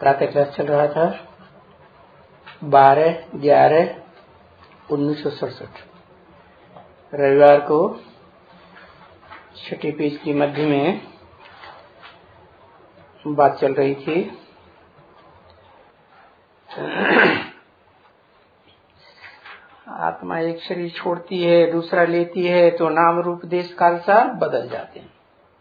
प्रातः क्लास चल रहा था 12/11/1967। रविवार को छठी पेज की मध्य में बात चल रही थी। आत्मा एक शरीर छोड़ती है, दूसरा लेती है तो नाम रूप देश काल सार बदल जाते हैं।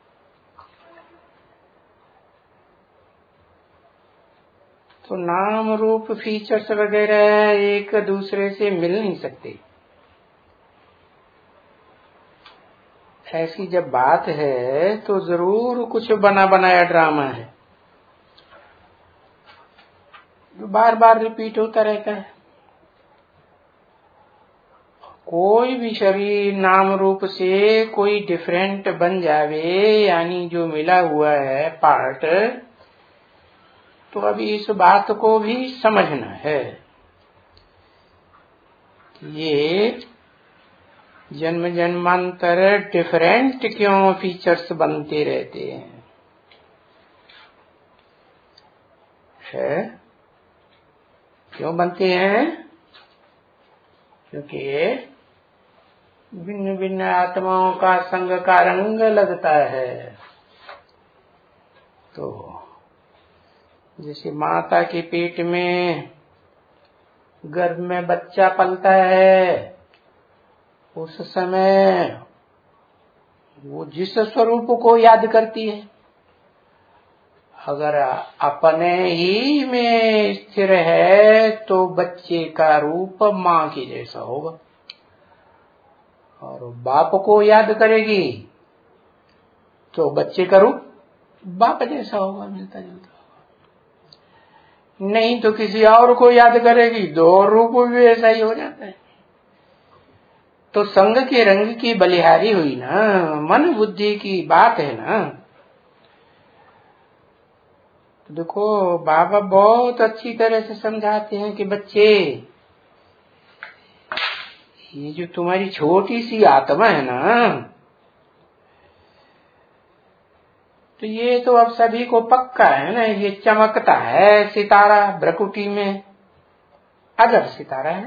तो नाम रूप फीचर्स वगैरह एक दूसरे से मिल नहीं सकते। ऐसी जब बात है तो जरूर कुछ बना बनाया ड्रामा है जो बार बार रिपीट होता रहता है। कोई भी शरीर नाम रूप से कोई डिफरेंट बन जावे, यानी जो मिला हुआ है पार्ट, तो अभी इस बात को भी समझना है। ये जन्म जन्मांतर डिफरेंट क्यों फीचर्स बनते रहते हैं, क्यों बनते हैं? क्योंकि भिन्न भिन्न आत्माओं का संग का रंग लगता है। तो जैसे माता के पेट में गर्भ में बच्चा पलता है, उस समय वो जिस स्वरूप को याद करती है। अगर अपने ही में स्थिर है तो बच्चे का रूप माँ के जैसा होगा, और बाप को याद करेगी तो बच्चे का रूप बाप जैसा होगा, मिलता जुलता होगा। नहीं तो किसी और को याद करेगी, दो रूप भी ऐसा ही हो जाता है। तो संग के रंग की बलिहारी हुई ना, मन बुद्धि की बात है ना। तो देखो बाबा बहुत अच्छी तरह से समझाते हैं कि बच्चे, ये जो तुम्हारी छोटी सी आत्मा है ना, तो ये तो अब सभी को पक्का है ना, ये चमकता है सितारा भ्रकुटी में, अजब सितारा है।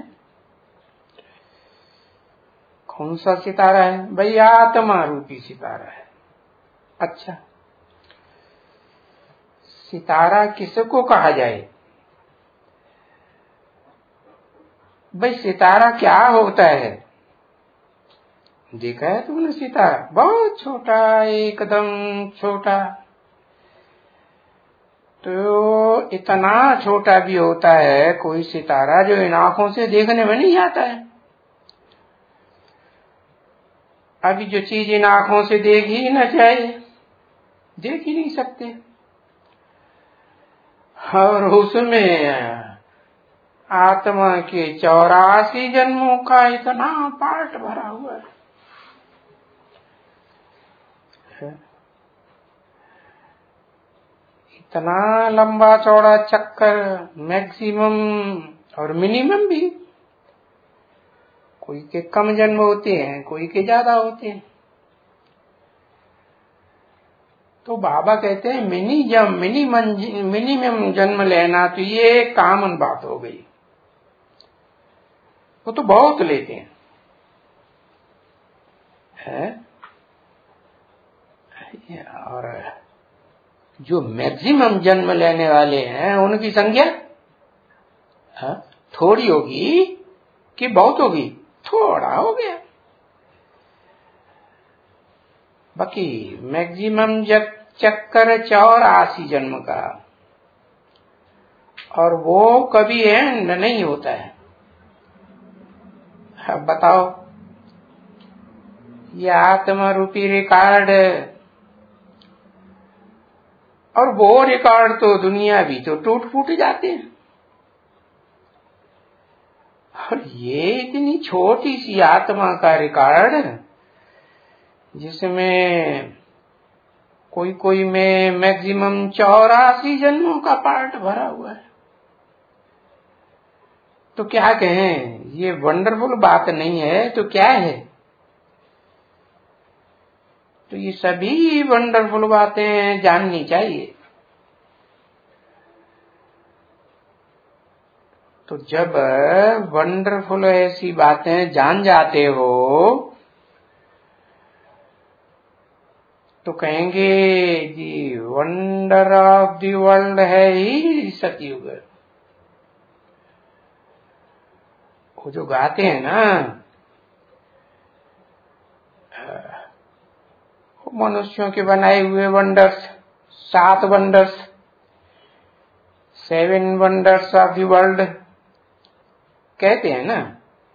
कौन सा सितारा है भाई? आत्मा रूपी सितारा है। अच्छा, सितारा किसको कहा जाए भाई? सितारा क्या होता है? देखा है तुमने सितारा? बहुत छोटा, एकदम छोटा। तो इतना छोटा भी होता है कोई सितारा जो इन आंखों से देखने में नहीं आता है। अभी जो चीज इन आंखों से देख ही न जाए, देख ही नहीं सकते। और उसमें आत्मा के 84 जन्मों का इतना पार्ट भरा हुआ है। इतना लंबा चौड़ा चक्कर, मैक्सिमम और मिनिमम भी। कोई के कम जन्म होते हैं, कोई के ज्यादा होते हैं। तो बाबा कहते हैं मिनिमम जन्म लेना, तो ये कॉमन बात हो गई। वो तो बहुत लेते हैं, और जो मैक्सिमम जन्म लेने वाले हैं उनकी संख्या थोड़ी होगी कि बहुत होगी? थोड़ा हो गया। बाकी मैक्सिमम चक्कर 84 जन्म का, और वो कभी एंड नहीं होता है। अब बताओ, ये आत्मा रूपी रिकॉर्ड, और वो रिकॉर्ड तो दुनिया भी तो टूट फूट जाते हैं। और ये इतनी छोटी सी आत्मा का रिकॉर्ड, जिसमें कोई में मैक्सिमम 84 जन्मों का पार्ट भरा हुआ है, तो क्या कहें? ये वंडरफुल बात नहीं है तो क्या है? तो ये सभी वंडरफुल बातें जाननी चाहिए। तो जब वंडरफुल ऐसी बातें जान जाते हो तो कहेंगे जी वंडर ऑफ द वर्ल्ड है ही सतयुग। वो जो गाते हैं ना मनुष्यों के बनाए हुए wonders, 7 wonders, 7 wonders of the world कहते हैं ना।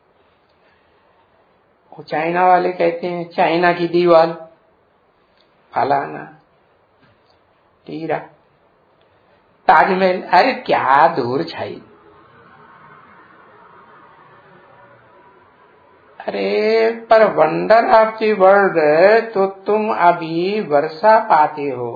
वो चाइना वाले कहते हैं चाइना की दीवार, फलाना टीरा, ताजमहल। अरे क्या दूर छाई। अरे पर वंडर ऑफ द वर्ल्ड तो तुम अभी वर्षा पाते हो।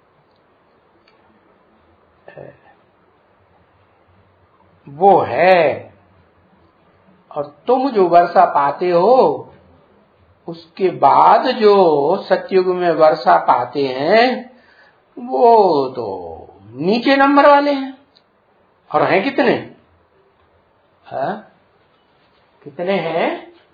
वो है, और तुम जो वर्षा पाते हो उसके बाद जो सतयुग में वर्षा पाते हैं वो तो नीचे नंबर वाले हैं। और हैं कितने? कितने हैं?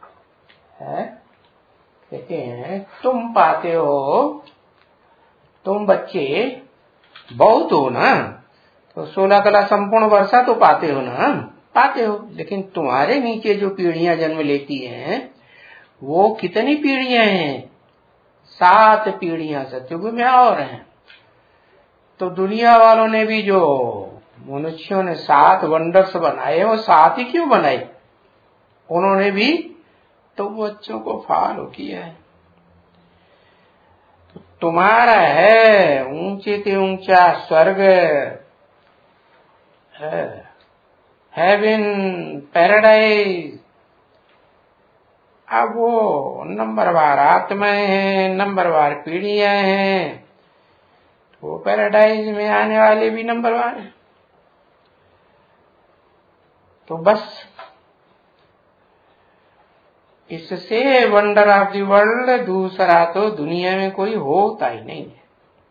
कहते हैं तुम पाते हो, तुम बच्चे बहुत हो ना, तो 16 कला संपूर्ण वर्षा तो पाते हो ना, पाते हो। लेकिन तुम्हारे नीचे जो पीढ़ियां जन्म लेती हैं वो कितनी पीढ़ियां हैं? 7 पीढ़ियां सतयुग में और हैं। तो दुनिया वालों ने भी, जो मनुष्यों ने 7 वंडर्स बनाए, वो 7 ही क्यों बनाए? उन्होंने भी तो बच्चों को फॉलो किया है। तो तुम्हारा है ऊंचे से ऊंचा स्वर्ग, हेवन, पैराडाइज। अब वो नंबरवार आत्माएं हैं, नंबरवार पीढ़ियां हैं, तो वो पैराडाइज में आने वाले भी नंबरवार हैं। तो बस इससे वंडर ऑफ द वर्ल्ड दूसरा तो दुनिया में कोई होता ही नहीं है।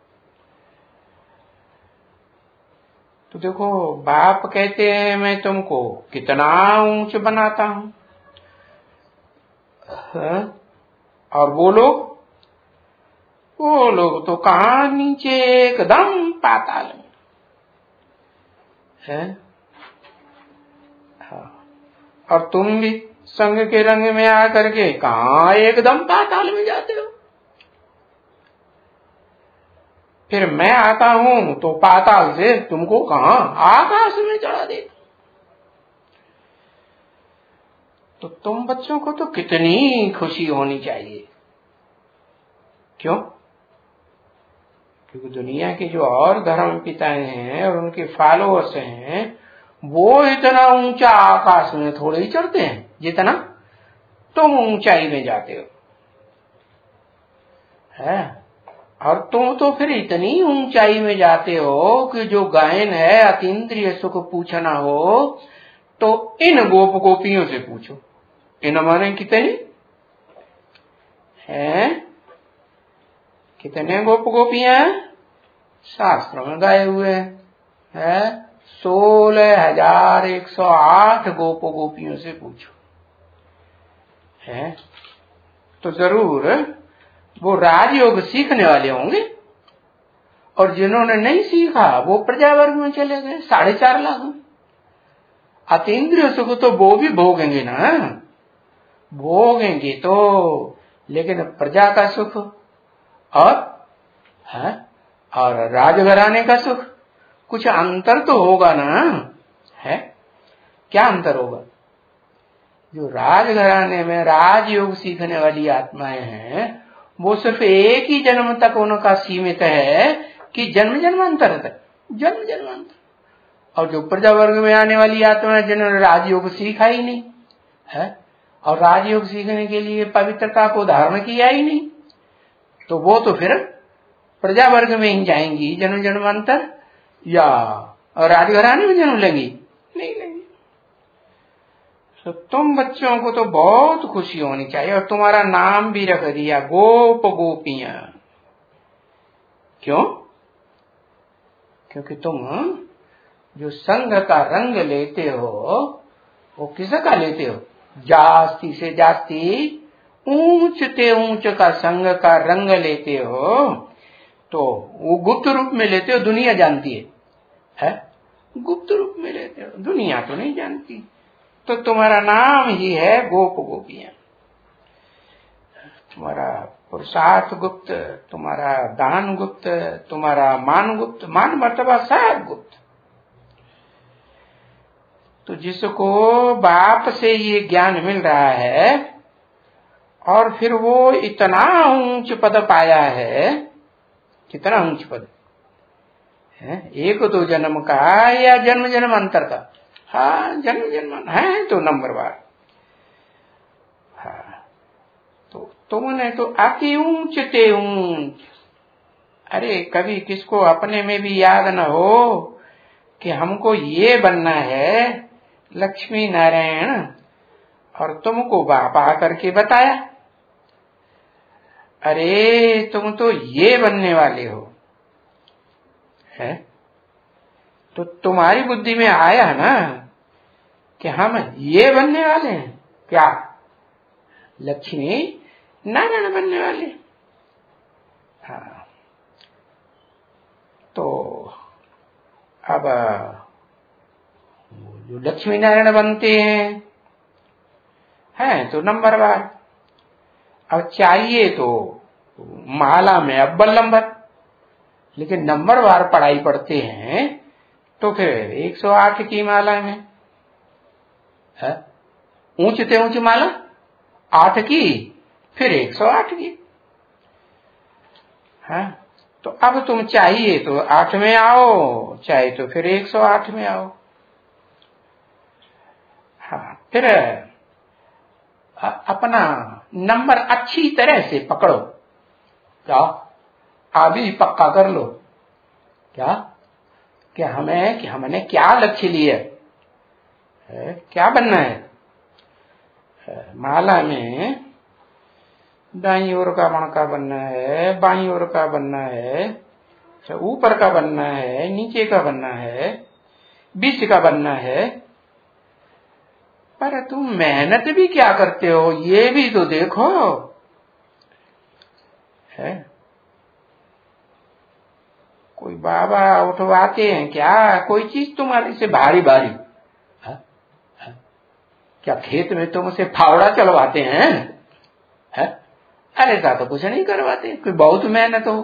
तो देखो बाप कहते हैं मैं तुमको कितना ऊंच बनाता हूं, और वो लोग तो कहां नीचे एकदम पाताल में है। और तुम भी संग के रंग में आकर के कहां एकदम पाताल में जाते हो। फिर मैं आता हूं तो पाताल से तुमको कहां आकाश में चढ़ा देता। तो तुम बच्चों को तो कितनी खुशी होनी चाहिए। क्यों? क्योंकि दुनिया के जो और धर्म पिताएं हैं और उनके फॉलोअर्स हैं वो इतना ऊंचा आकाश में थोड़े ही चढ़ते हैं जितना तुम ऊंचाई में जाते हो, है। और तुम तो फिर इतनी ऊंचाई में जाते हो कि जो गायन है अतीन्द्रिय सुख पूछना हो तो इन गोप गोपियों से पूछो। इन माने कितने हैं? कितने गोप गोपियां हैं? शास्त्रों में गाए हुए हैं 16,108 गोप गोपियों से पूछो, है। तो जरूर वो राजयोग सीखने वाले होंगे, और जिन्होंने नहीं सीखा वो प्रजावर्ग में चले गए 4.5 लाख। अतीन्द्रिय सुख तो वो भी भोगेंगे ना, भोगेंगे तो, लेकिन प्रजा का सुख और राजघराने का सुख कुछ अंतर तो होगा ना, है। क्या अंतर होगा? जो राजघराने में राजयोग सीखने वाली आत्माएं हैं वो सिर्फ एक ही जन्म तक उनका सीमित है कि जन्म जन्मांतर तक, जन्म जन्मांतर। और जो प्रजा वर्ग में आने वाली आत्माएं जिन्होंने राजयोग सीखा ही नहीं है और राजयोग सीखने के लिए पवित्रता को धारण किया ही नहीं, तो वो तो फिर प्रजा वर्ग में ही जाएंगी जन्म जन्मांतर, या राजघराने में जन्म लेंगी? नहीं लेंगी। तो तुम बच्चों को तो बहुत खुशी होनी चाहिए, और तुम्हारा नाम भी रख दिया गोप गोपियां। क्यों? क्योंकि तुम जो संग का रंग लेते हो वो किसका लेते हो? जास्ती से जास्ती ऊंचते ऊंच का संग का रंग लेते हो तो वो गुप्त रूप में लेते हो, दुनिया जानती है? गुप्त रूप में लेते हो, दुनिया तो नहीं जानती। तो तुम्हारा नाम ही है गोप गोपियां। तुम्हारा पुरुषार्थ गुप्त, तुम्हारा दान गुप्त, तुम्हारा मान गुप्त, मान मर्तबा सब गुप्त। तो जिसको बाप से ये ज्ञान मिल रहा है और फिर वो इतना ऊंच पद पाया है, कितना ऊंच पद है, 1-2 जन्म का या जन्म जन्मांतर का? हाँ, जन्म जन्म है तो नंबरवार। हाँ, तो तुमने तो अति ऊंचते ऊंच। अरे कभी किसको अपने में भी याद न हो कि हमको ये बनना है लक्ष्मी नारायण, और तुमको बाप आकर के बताया अरे तुम तो ये बनने वाले हो, है? तो तुम्हारी बुद्धि में आया ना कि हम ये बनने वाले हैं, क्या लक्ष्मी नारायण बनने वाले। हाँ, तो अब जो लक्ष्मी नारायण बनते हैं तो नंबरवार। अब चाहिए तो माला में अव्वल नंबर, लेकिन नंबरवार पढ़ाई पढ़ते हैं तो फिर 108 की माला में है, ऊंचते ऊंच माला 8 की, फिर 108 की। हाँ, तो अब तुम चाहिए तो 8 में आओ, चाहे तो फिर 108 में आओ। हाँ, फिर अपना नंबर अच्छी तरह से पकड़ो, क्या अभी पक्का कर लो, क्या कि हमने क्या लक्ष्य लिया है, क्या बनना है। माला में दाईं ओर का मणका बनना है, बाईं ओर का बनना है, ऊपर का बनना है, नीचे का बनना है, बीच का बनना है। पर तुम मेहनत भी क्या करते हो ये भी तो देखो, है? कोई बाबा उठवाते हैं क्या कोई चीज तुम्हारे से भारी भारी? क्या खेत में तुमसे फावड़ा चलवाते हैं? है? अरे ऐसा तो कुछ नहीं करवाते, कोई बहुत मेहनत हो।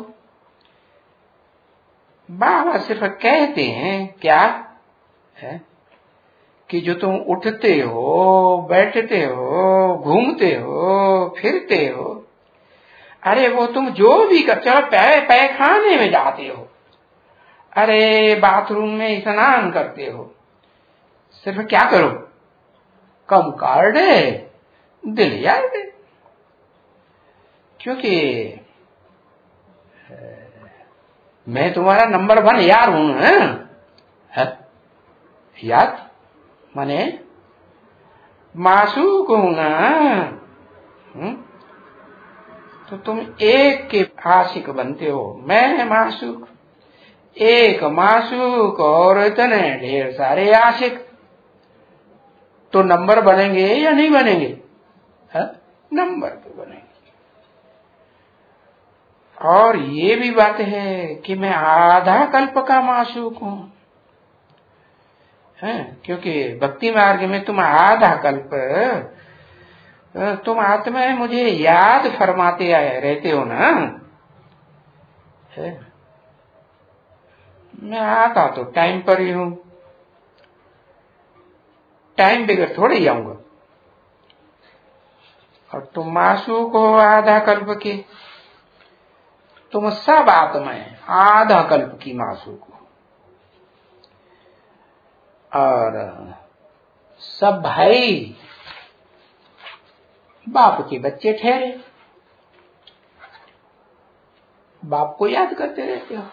बाबा सिर्फ कहते हैं क्या है कि जो तुम उठते हो, बैठते हो, घूमते हो, फिरते हो, अरे वो तुम जो भी कर, चलो पैखाने में जाते हो, अरे बाथरूम में स्नान करते हो, सिर्फ क्या करो, कम कार्ड दिल यार दे। क्योंकि मैं तुम्हारा नंबर 1 यार हूं, है? याद माने मासूक हूं ना। तो तुम एक के आशिक बनते हो, मैं मासूक, एक मासूक और इतने ढेर सारे आशिक, तो नंबर बनेंगे या नहीं बनेंगे? है? नंबर तो बनेंगे। और ये भी बात है कि मैं आधा कल्प का मासूक हूं, है? क्योंकि भक्ति मार्ग में तुम आधा कल्प तुम आत्मा है मुझे याद फरमाते रहते हो ना, है? मैं आता तो टाइम पर ही हूं, टाइम बगैर थोड़े ही आऊंगा। और तुम मासूक हो आधा कल्प के, तुम सब आत्माएं आधा कल्प की मासूक हो, और सब भाई बाप के बच्चे ठहरे, बाप को याद करते रहते हो।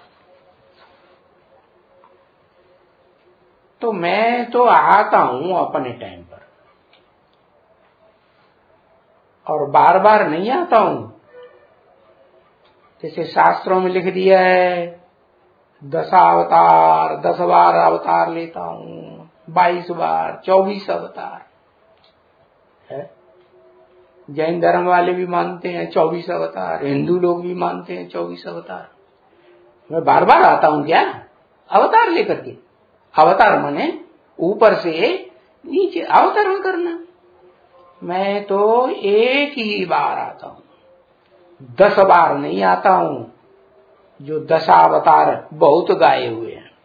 तो मैं तो आता हूं अपने टाइम पर, और बार बार नहीं आता हूं। जैसे शास्त्रों में लिख दिया है 10 बार अवतार लेता हूँ, 22 बार, 24 अवतार है। जैन धर्म वाले भी मानते हैं 24 अवतार, हिंदू लोग भी मानते हैं 24 अवतार। मैं बार बार आता हूँ क्या अवतार लेकर के? अवतार माने ऊपर से नीचे अवतरण करना। मैं तो एक ही बार आता हूँ, 10 बार नहीं आता हूँ, जो 10 अवतार बहुत गाए हुए हैं।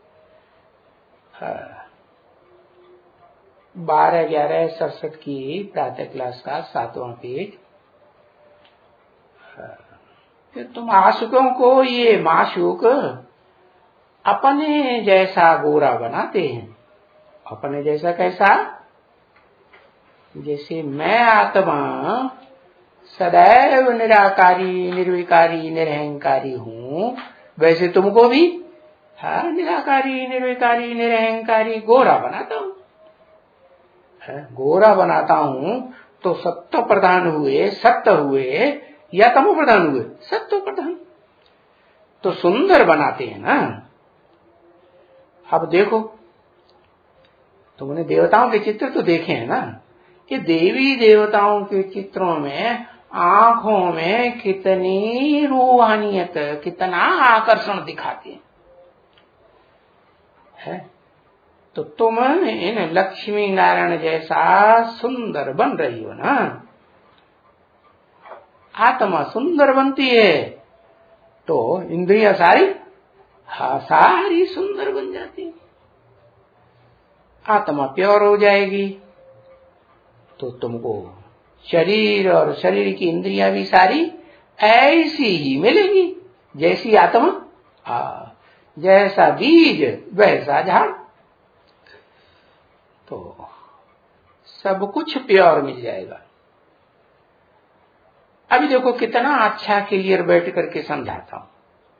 12/11/67 की प्रातः क्लास का 7वां पेज। फिर तुम आशुकों को ये माशूक अपने जैसा गोरा बनाते हैं। अपने जैसा कैसा? जैसे मैं आत्मा सदैव निराकारी, निर्विकारी, निरहंकारी हूँ, वैसे तुमको भी निराकारी, निर्विकारी, निरहंकारी गोरा बनाता हूँ। गोरा बनाता हूँ तो सत्व प्रधान हुए, सत्य हुए या तमो प्रधान हुए? सत्व प्रधान। तो सुंदर बनाते हैं ना। अब देखो, तुमने देवताओं के चित्र तो देखे हैं ना, कि देवी देवताओं के चित्रों में आंखों में कितनी रूहानियत, कितना आकर्षण दिखाते हैं। तो तुम इन लक्ष्मी नारायण जैसा सुंदर बन रही हो ना। आत्मा सुंदर बनती है तो इंद्रियां सारी सुंदर बन जाती है। आत्मा प्योर हो जाएगी तो तुमको शरीर और शरीर की इंद्रियां भी सारी ऐसी ही मिलेगी जैसी आत्मा। जैसा बीज वैसा झाड़। तो सब कुछ प्योर मिल जाएगा। अभी देखो कितना अच्छा क्लियर बैठ करके समझाता हूं।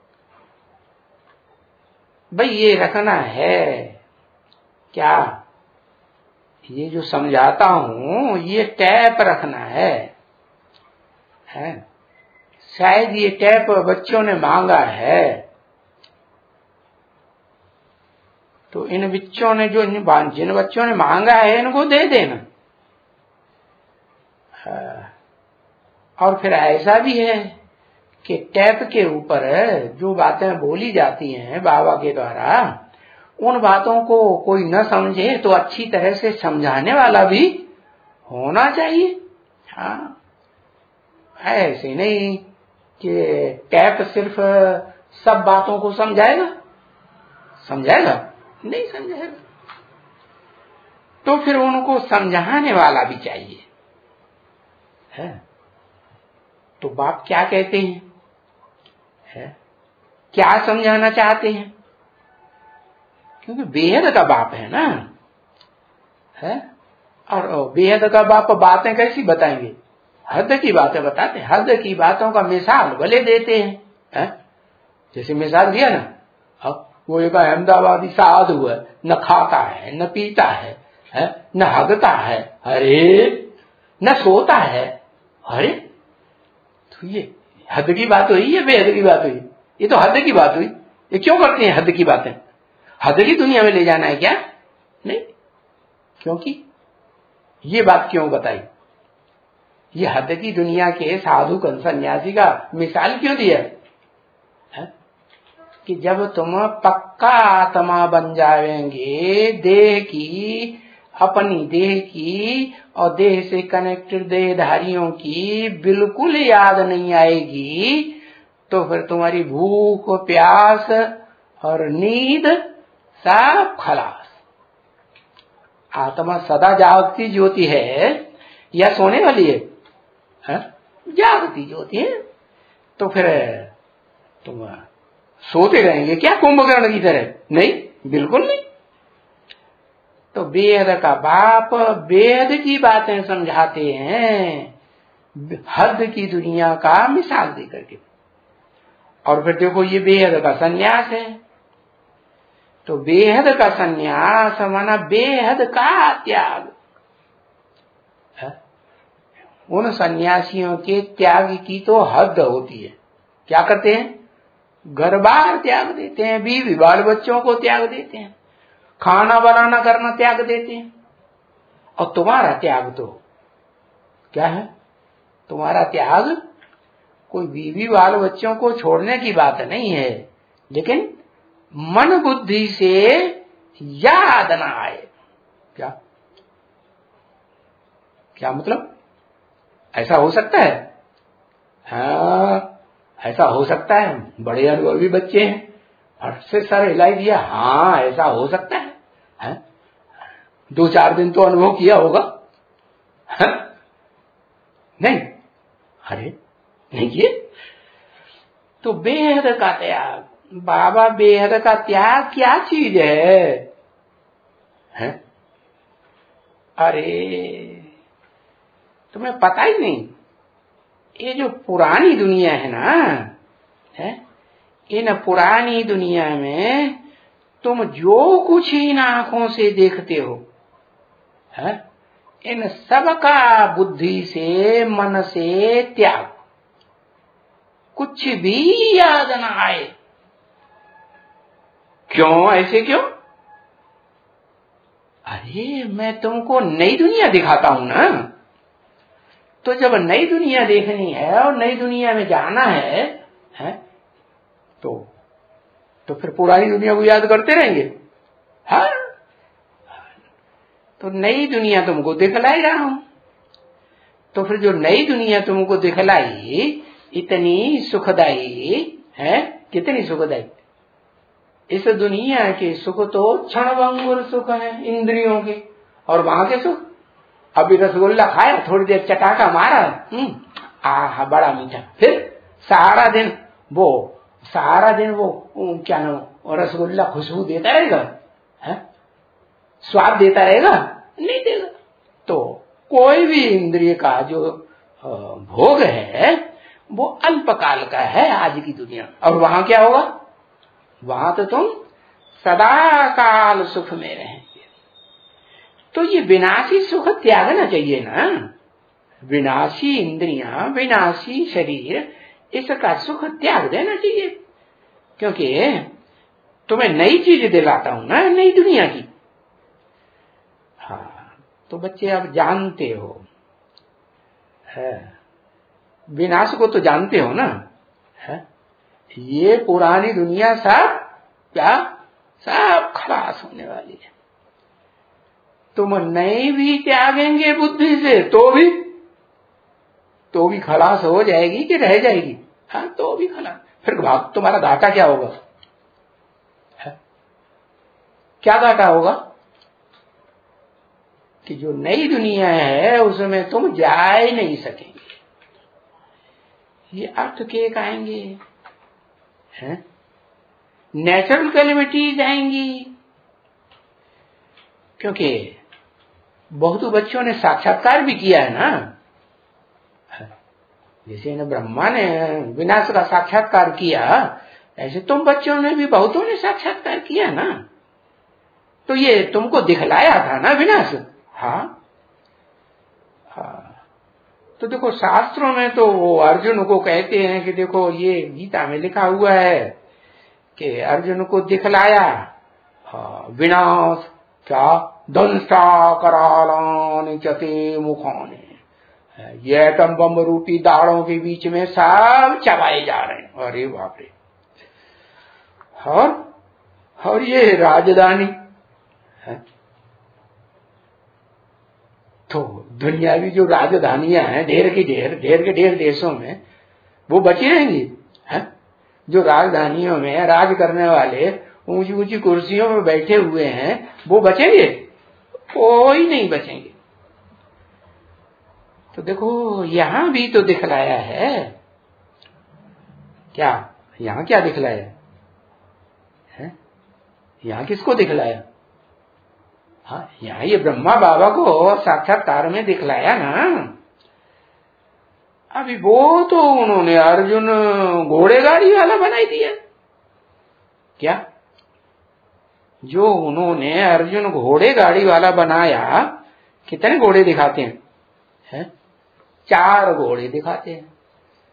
भाई ये रखना है क्या? ये जो समझाता हूं ये टैप रखना है। शायद ये टैप बच्चों ने मांगा है, तो इन बच्चों ने जिन बच्चों ने मांगा है इनको दे देना। और फिर ऐसा भी है कि टैप के ऊपर जो बातें बोली जाती हैं बाबा के द्वारा, उन बातों को कोई न समझे तो अच्छी तरह से समझाने वाला भी होना चाहिए। ऐसे नहीं कि टैप सिर्फ सब बातों को समझाएगा नहीं समझाएगा। तो फिर उनको समझाने वाला भी चाहिए। तो बाप क्या कहते हैं? क्या समझाना चाहते हैं? क्योंकि बेहद का बाप है ना। और बेहद का बाप बातें कैसी बताएंगे? हद की बातें बताते हैं। हद की बातों का मिसाल भले देते हैं। जैसे मिसाल दिया ना, अब वो एक अहमदाबादी साधु है, न खाता है, न पीता है, न हगता है, अरे न सोता है। अरे तो ये हद की बात हुई या बेहद की बात हुई? ये तो हद की बात हुई। ये क्यों करते हैं हद की बातें? हद की दुनिया में ले जाना है क्या? नहीं। क्योंकि ये बात क्यों बताई? ये हद की दुनिया के साधु सन्यासी का मिसाल क्यों दिया है? कि जब तुम पक्का आत्मा बन जाएंगे, देह की, अपनी देह की और देह से कनेक्टेड देहधारियों की बिल्कुल याद नहीं आएगी, तो फिर तुम्हारी भूख, प्यास और नींद सब खलास। आत्मा सदा जागती ज्योति है या सोने वाली है? जागती ज्योति है। तो फिर तुम सोते रहेंगे क्या कुंभकर्ण की तरह? नहीं, बिल्कुल नहीं। तो बेहद का बाप बेहद की बातें समझाते हैं, हद की दुनिया का मिसाल देकर के। और फिर देखो ये बेहद का सन्यास है। तो बेहद का सन्यास माना बेहद का त्याग। उन सन्यासियों के त्याग की तो हद होती है। क्या करते हैं? घर बार त्याग देते हैं, बीवी बाल बच्चों को त्याग देते हैं, खाना बनाना करना त्याग देते हैं। और तुम्हारा त्याग तो क्या है? तुम्हारा त्याग कोई बीवी बाल बच्चों को छोड़ने की बात नहीं है, लेकिन मन बुद्धि से याद ना आए। क्या क्या मतलब? ऐसा हो सकता है? हाँ, ऐसा हो सकता है। बड़े अनुभवी बच्चे हैं, फट से सर हिलाई दिया, हाँ ऐसा हो सकता है? 2-4 दिन तो अनुभव किया होगा। है? नहीं, अरे नहीं किए तो बेहद का त्याग। बाबा, बेहद का त्याग क्या चीज है? अरे तुम्हें पता ही नहीं, ये जो पुरानी दुनिया है ना, है? इन पुरानी दुनिया में तुम जो कुछ इन आंखों से देखते हो, है? इन सब का बुद्धि से, मन से त्याग। कुछ भी याद ना आए। क्यों? ऐसे क्यों? अरे मैं तुमको नई दुनिया दिखाता हूं ना, तो जब नई दुनिया देखनी है और नई दुनिया में जाना है? तो फिर पुरानी दुनिया को याद करते रहेंगे? हाँ, तो नई दुनिया तुमको दिखलाई रहा हूं। तो फिर जो नई दुनिया तुमको दिखलाई इतनी सुखदाई है, कितनी सुखदाई। इस दुनिया के सुख तो क्षणभंगुर सुख है इंद्रियों के, और वहां के सुख, अभी रसगुल्ला खाया, थोड़ी देर चटाका मारा, आहा बड़ा मीठा, फिर सारा दिन वो क्या नाम, रसगुल्ला खुशबू देता रहेगा, है? स्वाद देता रहेगा? नहीं देगा। तो कोई भी इंद्रिय का जो भोग है वो अल्पकाल का है आज की दुनिया। और वहां क्या होगा? वहां तो तुम सदा काल सुख में रहेंगे। तो ये विनाशी सुख त्यागना चाहिए ना। विनाशी इंद्रियां, विनाशी शरीर, इसका सुख त्याग देना चाहिए, क्योंकि तुम्हें नई चीज दिलाता हूं ना, नई दुनिया की। हाँ, तो बच्चे आप जानते हो, है? विनाश को तो जानते हो ना, है? ये पुरानी दुनिया सब क्या, सब खलास होने वाली है। तुम नहीं भी त्यागेंगे बुद्धि से तो भी खलास हो जाएगी कि रह जाएगी? हाँ, तो भी खलास। फिर तुम्हारा घाटा क्या होगा? है? क्या घाटा होगा? कि जो नई दुनिया है उसमें तुम जा ही नहीं सकेंगे। ये अर्थ के आएंगे, हैं? नेचुरल कैलेमिटीज आएंगी, क्योंकि बहुत बच्चों ने साक्षात्कार भी किया है ना। जैसे न ब्रह्मा ने विनाश का साक्षात्कार किया, ऐसे तुम बच्चों ने भी, बहुतों ने साक्षात्कार किया ना। तो ये तुमको दिखलाया था ना विनाश। हाँ, तो देखो शास्त्रों में तो वो अर्जुन को कहते हैं कि देखो ये गीता में लिखा हुआ है कि अर्जुन को दिखलाया विनाश, क्या दंष्टा करालानि चते मुखाने, ये एटम बम रूपी दाढ़ों के बीच में सब चबाए जा रहे हैं। अरे बाप रे! और ये राजधानी है, तो दुनियावी जो राजधानियां हैं, ढेर के ढेर देशों में, वो बची रहेंगी? है? जो राजधानियों में राज करने वाले ऊंची ऊंची कुर्सियों में बैठे हुए हैं, वो बचेंगे? कोई नहीं बचेंगे। तो देखो यहां भी तो दिखलाया है। क्या यहां क्या दिखलाया है? यहां किसको दिखलाया? हाँ, यहाँ ये ब्रह्मा बाबा को साक्षात्कार में दिखलाया ना। अभी वो तो उन्होंने अर्जुन घोड़े गाड़ी वाला बनाई दिया। क्या? जो उन्होंने अर्जुन घोड़े गाड़ी वाला बनाया, कितने घोड़े दिखाते हैं? 4 घोड़े दिखाते हैं।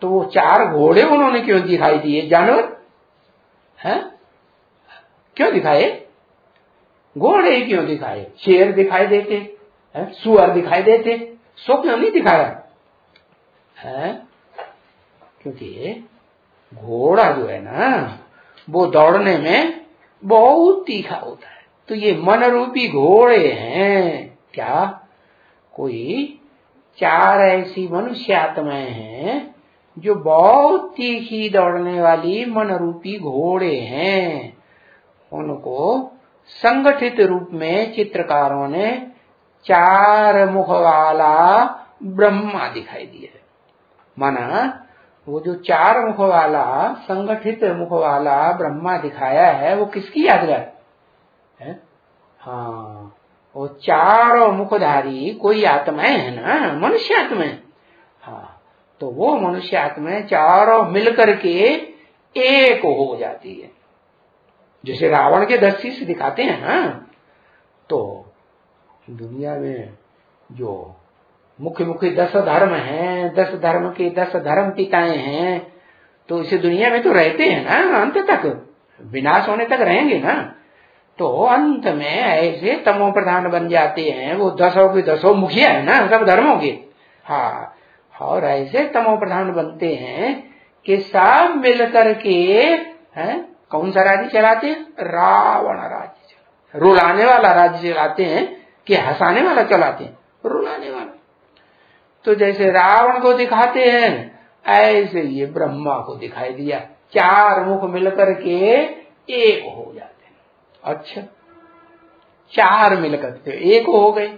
तो वो 4 घोड़े उन्होंने क्यों दिखाई दिए? जानवर हैं? क्यों दिखाए? घोड़े ही क्यों दिखाए? शेर दिखाई देते, सुअर दिखाई देते, सो क्यों नहीं दिखाया है? क्योंकि घोड़ा जो है ना वो दौड़ने में बहुत तीखा होता है। तो ये मन रूपी घोड़े हैं क्या? कोई 4 ऐसी मनुष्य आत्माएं हैं जो बहुत तीखी दौड़ने वाली मन रूपी घोड़े हैं। उनको संगठित रूप में चित्रकारों ने 4 मुख वाला ब्रह्मा दिखाई दिया है। माना वो जो 4 मुख वाला संगठित मुख वाला ब्रह्मा दिखाया है वो किसकी यादगार है? हाँ, वो 4 मुखधारी कोई आत्माएं है ना, मनुष्य आत्माएं। हाँ, तो वो मनुष्य आत्माएं 4 मिलकर के एक हो जाती है। जैसे रावण के 10 शीश दिखाते हैं ना, तो दुनिया में जो मुख्य मुख्य 10 धर्म हैं, 10 धर्म के 10 धर्म पिताएं हैं, तो इस दुनिया में तो रहते हैं ना, अंत तक विनाश होने तक रहेंगे ना। तो अंत में ऐसे तमो प्रधान बन जाते हैं, वो 10 के 10 मुखिया है ना सब धर्मों के। हाँ, और ऐसे तमो प्रधान बनते हैं कि सब मिलकर के हैं कौन सा राज्य चलाते हैं? रावण राज्य, रुलाने वाला राज्य चलाते हैं कि हंसाने वाला चलाते हैं? रुलाने वाला। तो जैसे रावण को दिखाते हैं ऐसे ये ब्रह्मा को दिखाई दिया, 4 मुख मिलकर के एक हो जाते हैं। अच्छा, 4 मिलकर के एक हो गए।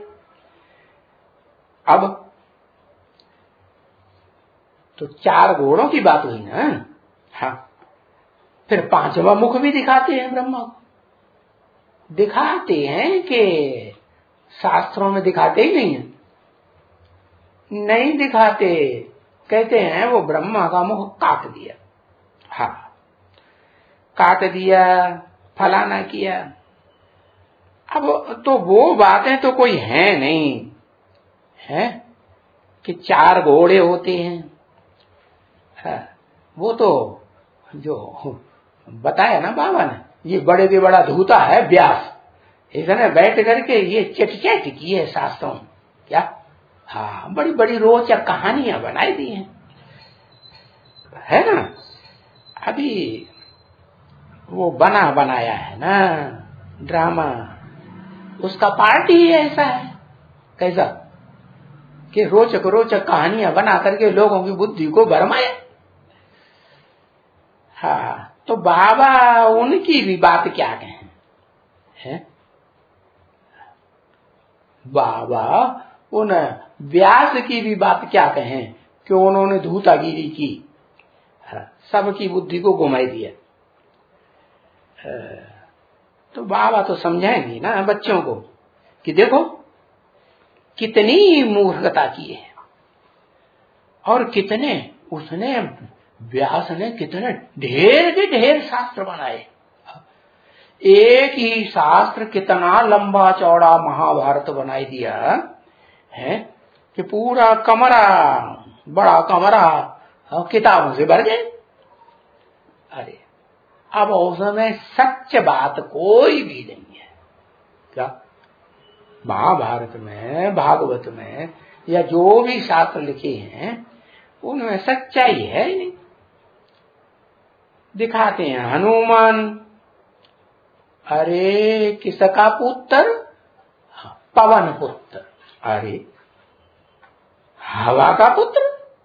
अब तो 4 घोड़ों की बात हुई ना। हाँ, फिर 5वां मुख भी दिखाते हैं ब्रह्मा को। दिखाते हैं कि शास्त्रों में दिखाते ही नहीं है? नहीं दिखाते, कहते हैं वो ब्रह्मा का मुख काट दिया। हाँ, काट दिया, फलाना किया। अब तो वो बातें तो कोई है नहीं है कि 4 घोड़े होते हैं। हाँ, वो तो जो बताया ना बाबा ने, ये बड़े भी बड़ा धूता है व्यास, इसने बैठ करके ये चट की है शास्त्रों में। क्या? हाँ, बड़ी बड़ी रोचक कहानियां बनाई दी हैं, है ना। अभी वो बना बनाया है ना ड्रामा, उसका पार्ट ही ऐसा है। कैसा? कि रोचक रोचक कहानियां बना करके लोगों की बुद्धि को भरमाया। हाँ, तो बाबा उनकी भी बात क्या कहें है? बाबा उन व्यास की भी बात क्या कहें कि उन्होंने धूतागिरी की, सबकी बुद्धि को घुमाई दिया। तो बाबा तो समझाएंगे ना बच्चों को कि देखो कितनी मूर्खता की है, और कितने उसने व्यास ने कितने ढेर के ढेर शास्त्र बनाए। एक ही शास्त्र कितना लंबा चौड़ा महाभारत बनाई दिया है कि पूरा कमरा, बड़ा कमरा किताबों से भर गए। अरे अब उसमें सच बात कोई भी नहीं है। क्या? महाभारत में, भागवत में या जो भी शास्त्र लिखे हैं उनमें सच्चाई है ही नहीं। दिखाते हैं हनुमान, अरे किसका पुत्र? पवन पुत्र। अरे हवा का पुत्र?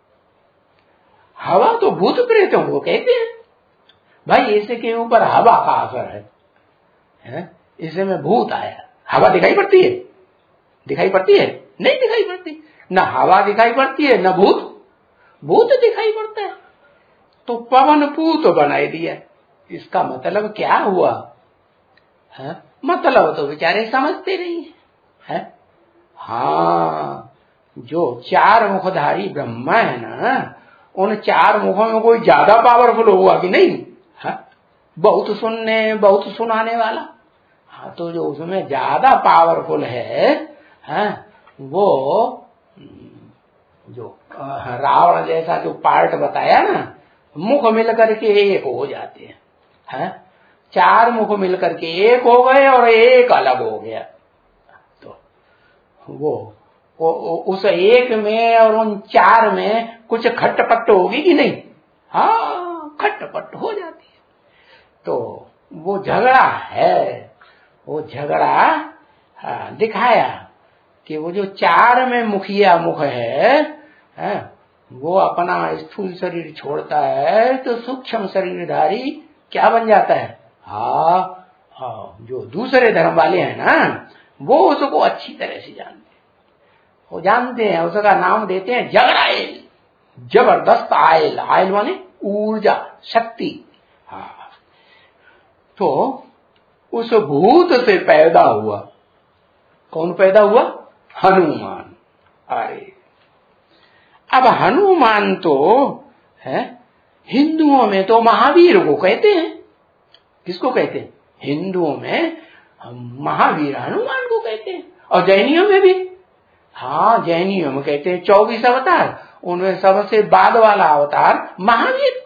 हवा तो भूत प्रेतों को कहते हैं भाई, इसे के ऊपर हवा का असर है? इसे में भूत आया। हवा दिखाई पड़ती है? दिखाई पड़ती है? नहीं दिखाई पड़ती। न हवा दिखाई पड़ती है न भूत दिखाई पड़ता है। तो पवन पूत बनाई दिया। इसका मतलब क्या हुआ है? मतलब तो बेचारे समझते नहीं है? हाँ, जो 4 मुखधारी ब्रह्मा है ना, उन 4 मुखों में कोई ज्यादा पावरफुल हुआ कि नहीं है? बहुत सुनने बहुत सुनाने वाला। हाँ, तो जो उसमें ज्यादा पावरफुल है वो जो रावण जैसा जो पार्ट बताया ना, मुख मिलकर के एक हो जाते हैं, चार मुख मिलकर के एक हो गए और एक अलग हो गया। तो वो उस एक में और उन चार में कुछ खटपट होगी कि नहीं? हाँ, खटपट हो जाती है। तो वो झगड़ा है, वो झगड़ा दिखाया कि वो जो चार में मुखिया मुख है, वो अपना स्थूल शरीर छोड़ता है तो सूक्ष्म शरीरधारी क्या बन जाता है? जो दूसरे धर्म वाले हैं ना, वो उसको अच्छी तरह से जानते हैं। वो जानते हैं, उसका नाम देते हैं जगराइल, जबरदस्त आयल। आयल माने ऊर्जा, शक्ति। तो उस भूत से पैदा हुआ, कौन पैदा हुआ? हनुमान। अरे अब हनुमान तो है, हिंदुओं में तो महावीर को कहते हैं। किसको कहते हैं? हिंदुओं में महावीर हनुमान को कहते हैं। और जैनियों में भी, हाँ, जैनियों में कहते हैं 24 अवतार, उनमें सबसे बाद वाला अवतार महावीर।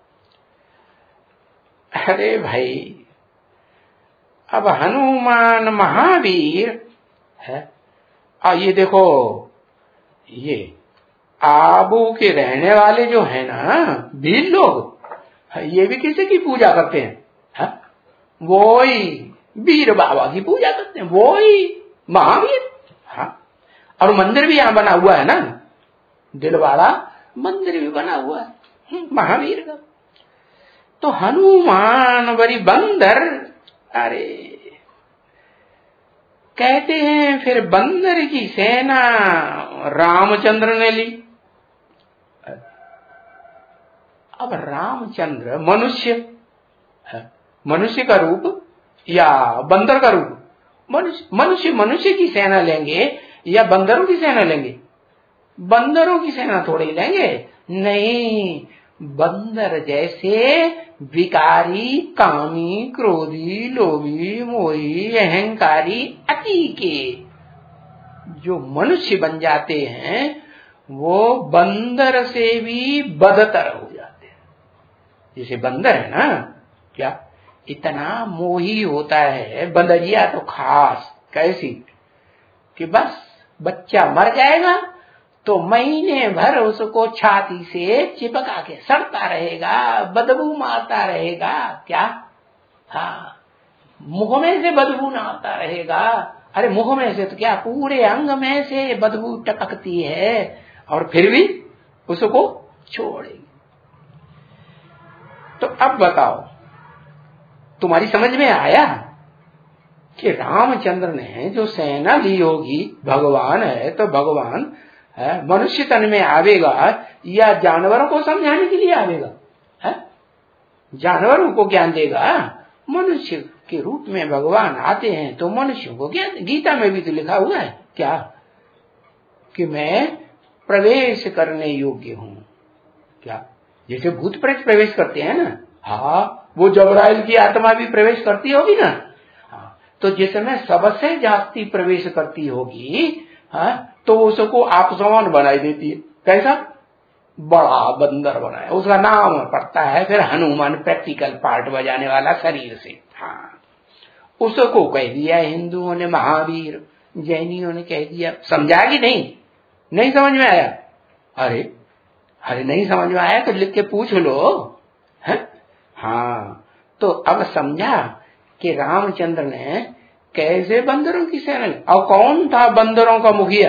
अरे भाई, अब हनुमान महावीर है। ये देखो, ये आबू के रहने वाले जो है ना भील लोग, ये भी किसी की पूजा करते हैं? वो ही वीर बाबा की पूजा करते हैं, वो ही महावीर। और मंदिर भी यहाँ बना हुआ है ना, दिलवाड़ा मंदिर भी बना हुआ है महावीर का। तो हनुमान बड़ी बंदर। अरे कहते हैं फिर बंदर की सेना रामचंद्र ने ली। अब रामचंद्र मनुष्य का रूप या बंदर का रूप? मनुष्य की सेना लेंगे या बंदरों की सेना लेंगे? बंदरों की सेना थोड़ी लेंगे, नहीं, बंदर जैसे विकारी, कामी, क्रोधी, लोभी, मोही, अहंकारी, अति के जो मनुष्य बन जाते हैं, वो बंदर से भी बदतर हो जाते हैं। जैसे बंदर है ना, क्या इतना मोही होता है बंदरिया, तो खास कैसी कि बस बच्चा मर जाएगा तो महीने भर उसको छाती से चिपका के सड़ता रहेगा, बदबू मारता रहेगा। क्या? मुंह में से बदबू ना आता रहेगा। अरे मुंह में से तो क्या, पूरे अंग में से बदबू टपकती है, और फिर भी उसको छोड़ेगी। तो अब बताओ, तुम्हारी समझ में आया कि रामचंद्र ने जो सेना ली होगी, भगवान है तो भगवान मनुष्य तन में आवेगा या जानवरों को समझाने के लिए आवेगा? जानवरों को ज्ञान देगा। मनुष्य के रूप में भगवान आते हैं तो मनुष्यों को ज्ञान। गीता में भी तो लिखा हुआ है क्या, कि मैं प्रवेश करने योग्य हूं। क्या? जैसे भूत प्रेत प्रवेश करते हैं ना, वो जबराइल की आत्मा भी प्रवेश करती होगी ना। तो जिसमें सबसे जास्ती प्रवेश करती होगी, तो उसको आप समान बनाई देती है। कैसा? बड़ा बंदर बनाया, उसका नाम पड़ता है फिर हनुमान, प्रैक्टिकल पार्ट बजाने वाला शरीर से। उसको कह दिया हिंदुओं ने महावीर, जैनियों ने कह दिया। समझा कि नहीं समझ में आया? अरे नहीं समझ में आया तो लिख के पूछ लो। तो अब समझा कि रामचंद्र ने कैसे बंदरों की सेना, और कौन था बंदरों का मुखिया?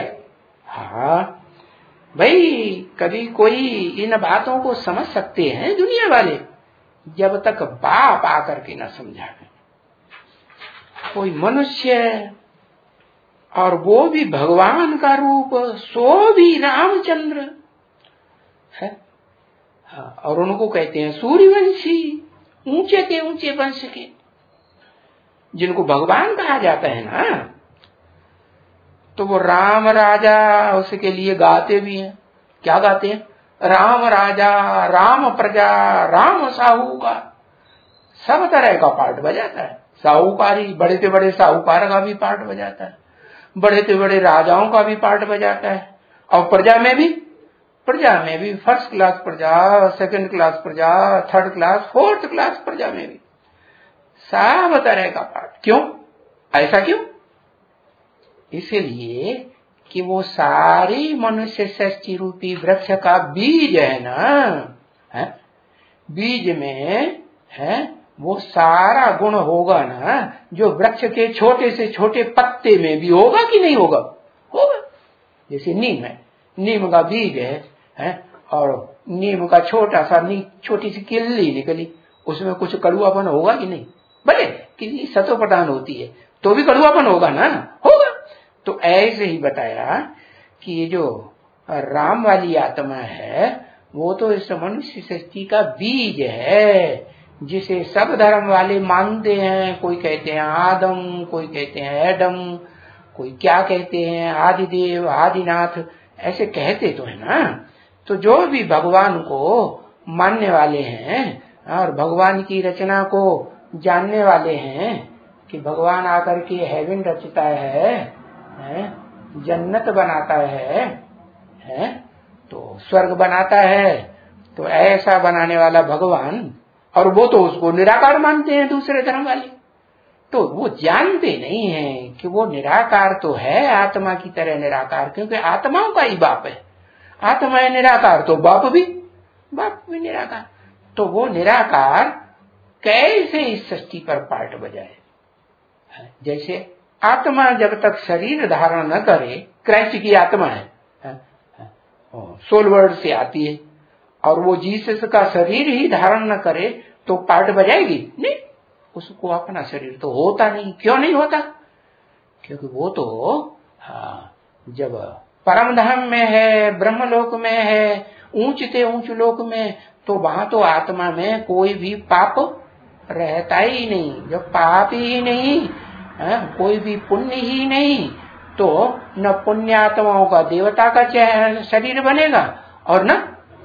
भाई, कभी कोई इन बातों को समझ सकते हैं दुनिया वाले, जब तक बाप आकर के न समझा। कोई मनुष्य, और वो भी भगवान का रूप, सो भी रामचंद्र है। और उनको कहते हैं सूर्यवंशी, ऊंचे के ऊंचे वंश के, जिनको भगवान कहा जाता है ना। तो वो राम राजा उसके लिए गाते भी हैं। क्या गाते हैं? राम राजा, राम प्रजा, राम साहूकार, सब तरह का पार्ट बजाता है। साहूकारी, बड़े से बड़े साहूकार का भी पार्ट बजाता है, बड़े से बड़े राजाओं का भी पार्ट बजाता है, और प्रजा में भी प्रजा में भी फर्स्ट क्लास प्रजा, सेकंड क्लास प्रजा, थर्ड क्लास, फोर्थ क्लास प्रजा में भी सब तरह का पाठ। क्यों? ऐसा क्यों? इसलिए कि वो सारी मनुष्य सृष्टि रूपी वृक्ष का बीज है ना, है? बीज में है वो सारा गुण होगा ना, जो वृक्ष के छोटे से छोटे पत्ते में भी होगा कि नहीं होगा? होगा। जैसे नीम है, नीम का बीज है और नीम का छोटा सा छोटी सी किल्ली निकली, उसमें कुछ कड़ुआपन होगा कि नहीं? भले कि सतोपटान होती है तो भी कड़ुआपन होगा ना, होगा। तो ऐसे ही बताया कि ये जो राम वाली आत्मा है वो तो इस मनुष्य सृष्टि का बीज है, जिसे सब धर्म वाले मानते हैं। कोई कहते हैं आदम, कोई कहते हैं एडम, कोई क्या कहते हैं आदिदेव, आदिनाथ, ऐसे कहते तो है ना। तो जो भी भगवान को मानने वाले हैं और भगवान की रचना को जानने वाले हैं कि भगवान आकर के हेवन रचता है, जन्नत बनाता है, तो स्वर्ग बनाता है, तो ऐसा बनाने वाला भगवान, और वो तो उसको निराकार मानते हैं दूसरे धर्म वाले। तो वो जानते नहीं हैं कि वो निराकार तो है, आत्मा की तरह निराकार, क्योंकि आत्माओं का ही बाप है। आत्मा है निराकार तो बाप भी निराकार। तो वो निराकार कैसे इस सृष्टि पर पार्ट बजाए? जैसे आत्मा जब तक शरीर धारण न करे, क्राइस्ट की आत्मा है, सोल वर्ड से आती है, और वो जीसस का शरीर ही धारण न करे तो पार्ट बजाएगी नहीं। उसको अपना शरीर तो होता नहीं। क्यों नहीं होता? क्योंकि वो तो जब परम धाम में है, ब्रह्मलोक में है, ऊंचते ऊंच लोक में, तो वहां तो आत्मा में कोई भी पाप रहता ही नहीं। जब पाप ही नहीं, कोई भी पुण्य ही नहीं, तो न पुण्यात्माओं का देवता का शरीर बनेगा और न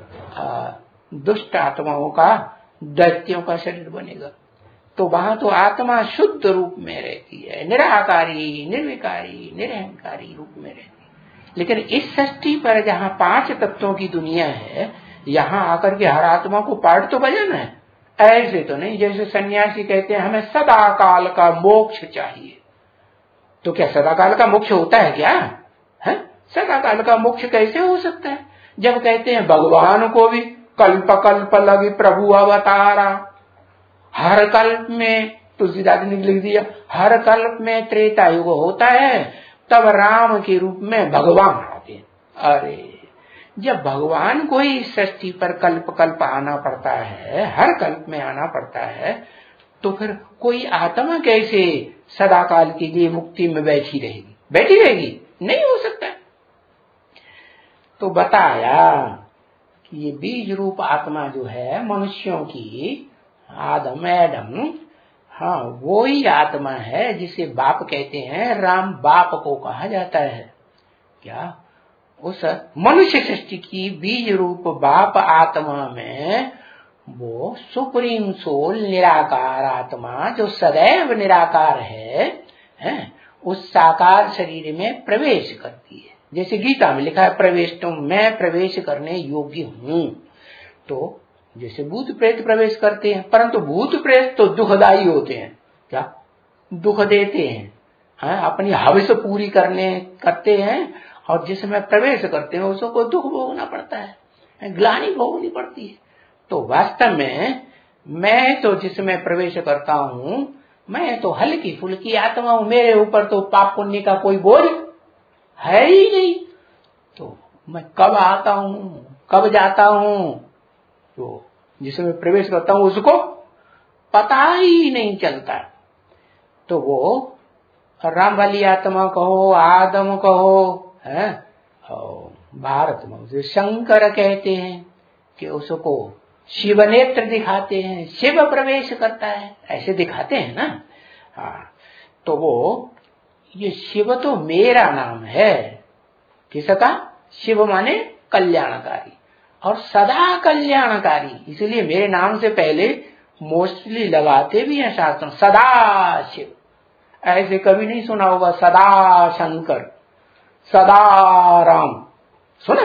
दुष्ट आत्माओं का दैत्यों का शरीर बनेगा। तो वहां तो आत्मा शुद्ध रूप में रहती है, निराकारी, निर्विकारी, निरहंकारी रूप में रहती है। लेकिन इस सृष्टि पर जहाँ 5 तत्वों की दुनिया है, यहाँ आकर के हर आत्मा को पार्ट तो बजाना है। ऐसे तो नहीं जैसे सन्यासी कहते हैं हमें सदा काल का मोक्ष चाहिए। तो क्या सदा काल का मोक्ष होता है क्या? है? सदा काल का मोक्ष कैसे हो सकता है? जब कहते हैं भगवान को भी कल्प कल्प लगी प्रभु अवतारा, हर कल्प में, तुलसीदास ने लिख दिया, हर कल्प में त्रेता युग होता है, तब राम के रूप में भगवान आते हैं। अरे जब भगवान को ही सृष्टि पर कल्प कल्प आना पड़ता है, हर कल्प में आना पड़ता है, तो फिर कोई आत्मा कैसे सदा काल के लिए मुक्ति में बैठी रहेगी? बैठी रहेगी? नहीं हो सकता। तो बताया कि ये बीज रूप आत्मा जो है मनुष्यों की, आदम एडम, हाँ वो ही आत्मा है जिसे बाप कहते हैं। राम बाप को कहा जाता है। क्या? उस मनुष्य सृष्टि की बीज रूप बाप आत्मा में वो सुप्रीम सोल निराकार आत्मा जो सदैव निराकार है, उस साकार शरीर में प्रवेश करती है। जैसे गीता में लिखा है प्रवेश तुम, मैं प्रवेश करने योग्य हूं। तो जैसे भूत प्रेत प्रवेश करते हैं, परंतु भूत प्रेत तो दुखदायी होते हैं। क्या? दुख देते हैं, अपनी हविस पूरी करते हैं, और जिसमें प्रवेश करते हैं उसको दुख भोगना पड़ता है, ग्लानि भोगनी पड़ती है। तो वास्तव में मैं तो जिसमें प्रवेश करता हूं, मैं तो हल्की फुल्की आत्मा हूं, मेरे ऊपर तो पाप पुण्य का कोई बोझ है ही नहीं। तो मैं कब आता हूं, कब जाता हूं, तो जिसमें प्रवेश करता हूं उसको पता ही नहीं चलता। तो वो राम वाली आत्मा कहो, आदम कहो, है, भारत में उसे शंकर कहते हैं कि उसको शिव नेत्र दिखाते हैं, शिव प्रवेश करता है, ऐसे दिखाते हैं ना। हाँ, तो वो ये शिव तो मेरा नाम है। किसका? शिव माने कल्याणकारी और सदा कल्याणकारी, इसलिए मेरे नाम से पहले मोस्टली लगाते भी हैं शास्त्र सदा शिव। ऐसे कभी नहीं सुना होगा सदा शंकर, सदा राम, सुना?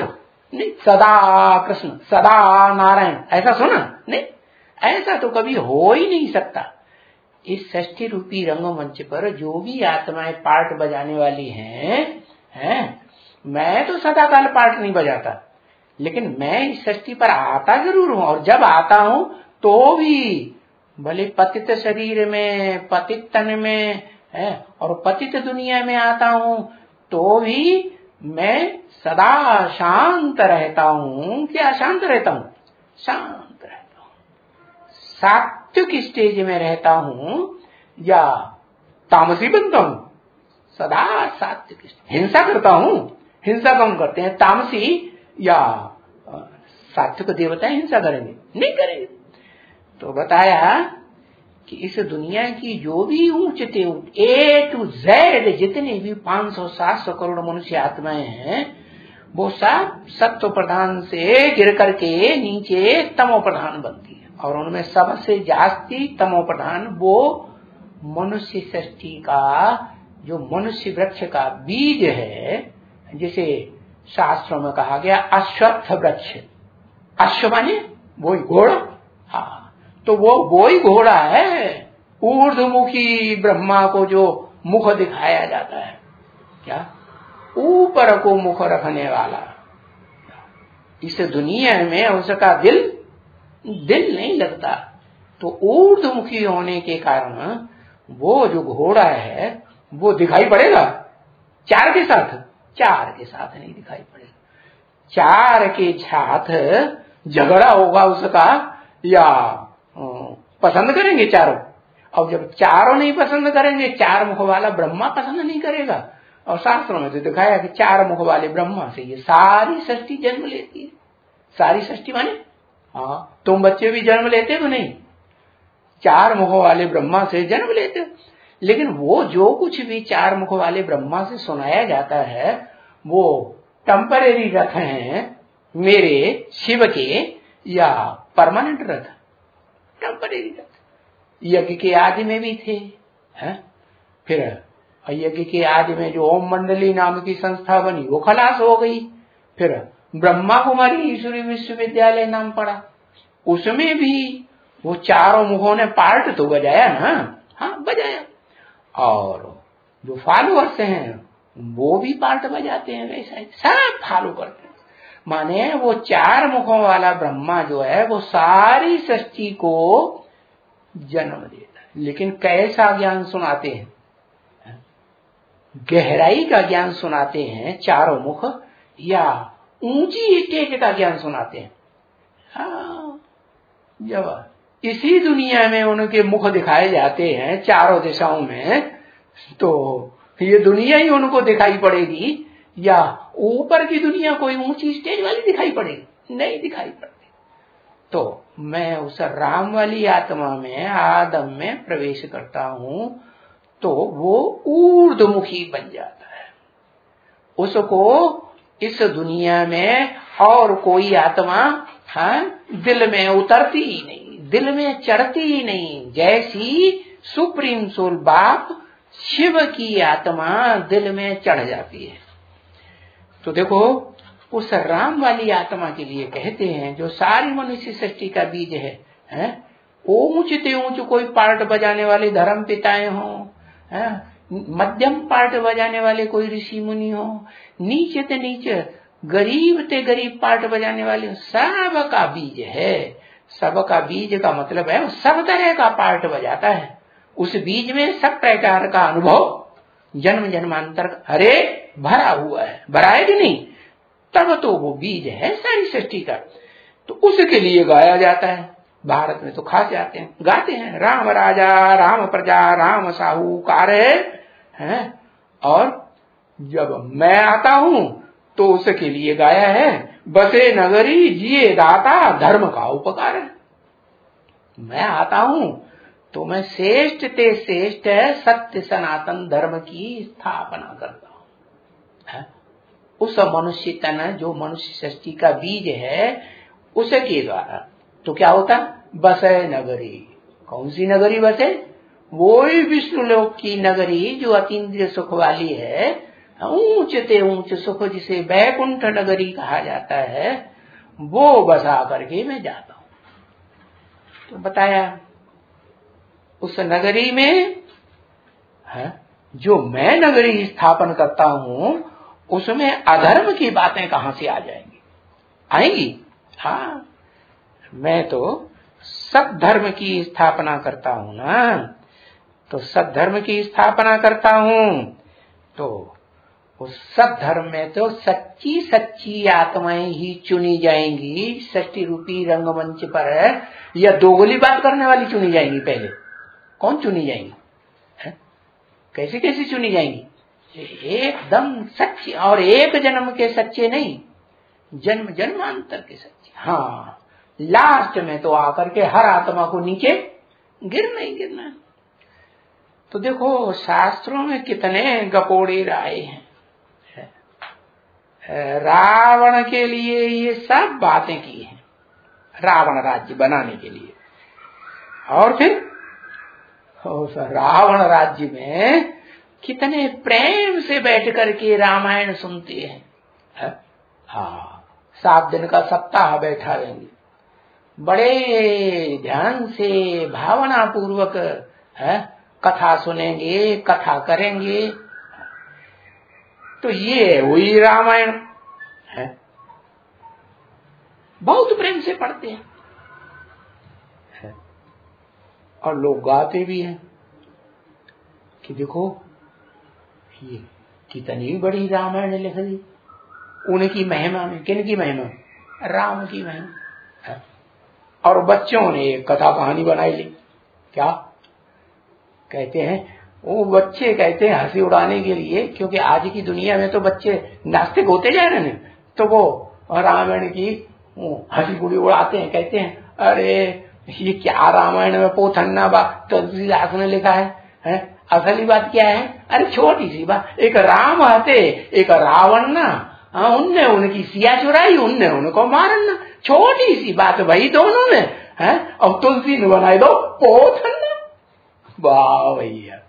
नहीं, सदा कृष्ण, सदा नारायण, ऐसा सुना नहीं? ऐसा तो कभी हो ही नहीं सकता। इस षष्ठी रूपी रंगमंच पर जो भी आत्माएं पार्ट बजाने वाली हैं, मैं तो सदा काल पार्ट नहीं बजाता, लेकिन मैं इस षष्ठी पर आता जरूर हूं। और जब आता हूं तो भी भले पतित शरीर में, पतित तन में है, और पतित दुनिया में आता हूं तो भी मैं सदा शांत रहता हूं। क्या शांत रहता हूं? शांत रहता हूं। सात्विक स्टेज में रहता हूं या तामसी बनता हूं? सदा सात्विक। हिंसा करता हूं? हिंसा कौन करते हैं? तामसी या सात्विक देवता हिंसा करेंगे? नहीं करेंगे। तो बताया कि इस दुनिया की जो भी ऊंचते A to Z जितने भी 500-700 करोड़ मनुष्य आत्माएं हैं, वो सब सत्व प्रधान से गिर करके नीचे तमो प्रधान बनती है। और उनमें सबसे जास्ती तमो प्रधान वो मनुष्य सृष्टि का, जो मनुष्य वृक्ष का बीज है, जिसे शास्त्रों में कहा गया अश्वत्थ वृक्ष। अश्व माने वही घोड़ा। हाँ, तो वो ही घोड़ा है। ऊर्ध्वमुखी ब्रह्मा को जो मुख दिखाया जाता है, क्या ऊपर को मुख रखने वाला, इस दुनिया में उसका दिल नहीं लगता। तो ऊर्ध्वमुखी होने के कारण वो जो घोड़ा है वो दिखाई पड़ेगा चार के साथ नहीं दिखाई पड़ेगा। चार के साथ झगड़ा होगा उसका या पसंद करेंगे चारों? और जब चारों नहीं पसंद करेंगे, चार मुख वाला ब्रह्मा पसंद नहीं करेगा। और शास्त्रों में तो दिखाया कि चार मुख वाले ब्रह्मा से ये सारी सृष्टि जन्म लेती है। सारी सृष्टि माने हाँ, तुम बच्चे भी जन्म लेते हो नहीं? चार मुख वाले ब्रह्मा से जन्म लेते हो। लेकिन वो जो कुछ भी चार मुख वाले ब्रह्मा से सुनाया जाता है वो टेम्परेरी रथ हैं मेरे शिव के या परमानेंट रथ? टेम्परेरी रथ। यज्ञ के आदि में भी थे, है? फिर यज्ञ के आदि में जो ओम मंडली नाम की संस्था बनी वो खलास हो गई। फिर ब्रह्मा कुमारी ईश्वरी विश्वविद्यालय नाम पड़ा, उसमें भी वो चारों मुखों ने पार्ट तो बजाया ना। हाँ, बजाया। और जो फॉलोअर्स हैं वो भी पार्ट बजाते हैं, वैसा सब फॉलो करते हैं। माने वो चार मुखों वाला ब्रह्मा जो है वो सारी सृष्टि को जन्म देता है। लेकिन कैसा ज्ञान सुनाते हैं? गहराई का ज्ञान सुनाते हैं चारों मुख, या ऊंची स्टेज का ज्ञान सुनाते हैं? हाँ, जब इसी दुनिया में उनके मुख दिखाए जाते हैं चारों दिशाओं में, तो ये दुनिया ही उनको दिखाई पड़ेगी या ऊपर की दुनिया कोई ऊंची स्टेज वाली दिखाई पड़ेगी? नहीं दिखाई पड़ती। तो मैं उस राम वाली आत्मा में, आदम में प्रवेश करता हूं तो वो ऊर्ध्वमुखी बन जाता है। उसको इस दुनिया में और कोई आत्मा दिल में उतरती ही नहीं, दिल में चढ़ती ही नहीं। जैसी सुप्रीम सोल बाप शिव की आत्मा दिल में चढ़ जाती है। तो देखो, उस राम वाली आत्मा के लिए कहते हैं जो सारी मनुष्य सृष्टि का बीज है, ऊंचते ऊंच कोई पार्ट बजाने वाले धर्म पिताएं हों, मध्यम पार्ट बजाने वाले कोई ऋषि मुनि हो, नीचे ते नीचे गरीब ते गरीब पार्ट बजाने वाले, सबका बीज है। सबका बीज का मतलब है सब तरह का पार्ट बजाता है। उस बीज में सब प्रकार का अनुभव जन्म जन्मांतर अरे भरा हुआ है, भरा है कि नहीं? तब तो वो बीज है सारी सृष्टि का। तो उसके लिए गाया जाता है। भारत में तो खास जाते हैं, गाते हैं, राम राजा राम प्रजा राम साहूकार है। और जब मैं आता हूं तो उसके लिए गाया है, बसे नगरी जिए दाता धर्म का उपकार है। मैं आता हूं तो मैं श्रेष्ठ ते श्रेष्ठ सत्य सनातन धर्म की स्थापना करता हूं। उस मनुष्य तन जो मनुष्य सृष्टि का बीज है उसके द्वारा तो क्या होता? बसे नगरी। कौन सी नगरी बसे? वो ही विष्णु लोक की नगरी जो अतीन्द्रिय सुख वाली है, ऊंचते ऊंच सुख जिसे बैकुंठ नगरी कहा जाता है, वो बसा करके मैं जाता हूं। तो बताया उस नगरी में जो मैं नगरी स्थापन करता हूं उसमें अधर्म की बातें कहां से आ जाएंगी? आएंगी? हाँ, मैं तो सद्धर्म की स्थापना करता हूं ना। तो सद्धर्म की स्थापना करता हूं तो उस सद्धर्म में तो सच्ची सच्ची आत्माएं ही चुनी जाएंगी। सृष्टि रूपी रंगमंच पर या दोगली बात करने वाली चुनी जाएंगी? पहले कौन चुनी जाएंगी? कैसे कैसे चुनी जाएंगी? एकदम सच्ची, और एक जन्म के सच्चे नहीं, जन्म जन्मांतर के सच्चे। हाँ, लास्ट में तो आकर के हर आत्मा को नीचे गिरना ही गिरना। तो देखो शास्त्रों में कितने गपोड़े राय हैं। रावण के लिए ये सब बातें की हैं, रावण राज्य बनाने के लिए। और फिर उस रावण राज्य में कितने प्रेम से बैठ करके रामायण सुनते हैं। हाँ, 7 दिन का सप्ताह बैठा रहेंगे, बड़े ध्यान से भावना पूर्वक कथा सुनेंगे, कथा करेंगे। तो ये हुई रामायण है, बहुत प्रेम से पढ़ते हैं और लोग गाते भी हैं कि देखो ये कितनी बड़ी रामायण लिख दी। उनकी महिमा में, किनकी महिमा? राम की महिमा। और बच्चों ने एक कथा कहानी बनाई ली। क्या कहते हैं वो बच्चे? कहते हैं हंसी उड़ाने के लिए, क्योंकि आज की दुनिया में तो बच्चे नास्तिक होते जा रहे हैं, तो वो रामायण की हंसी गुड़ी उड़ाते हैं। कहते हैं अरे ये क्या रामायण में पोथन्ना बात तुलसीदास ने लिखा है? असली बात क्या है? अरे छोटी सी बात, एक राम हते एक रावण ना, उनने उनकी सिया चुराई, उनने उनको मारना, छोटी सी बात भाई दोनों ने अब तुलसी ने बनाई दो पोथन्ना। वाह भैया,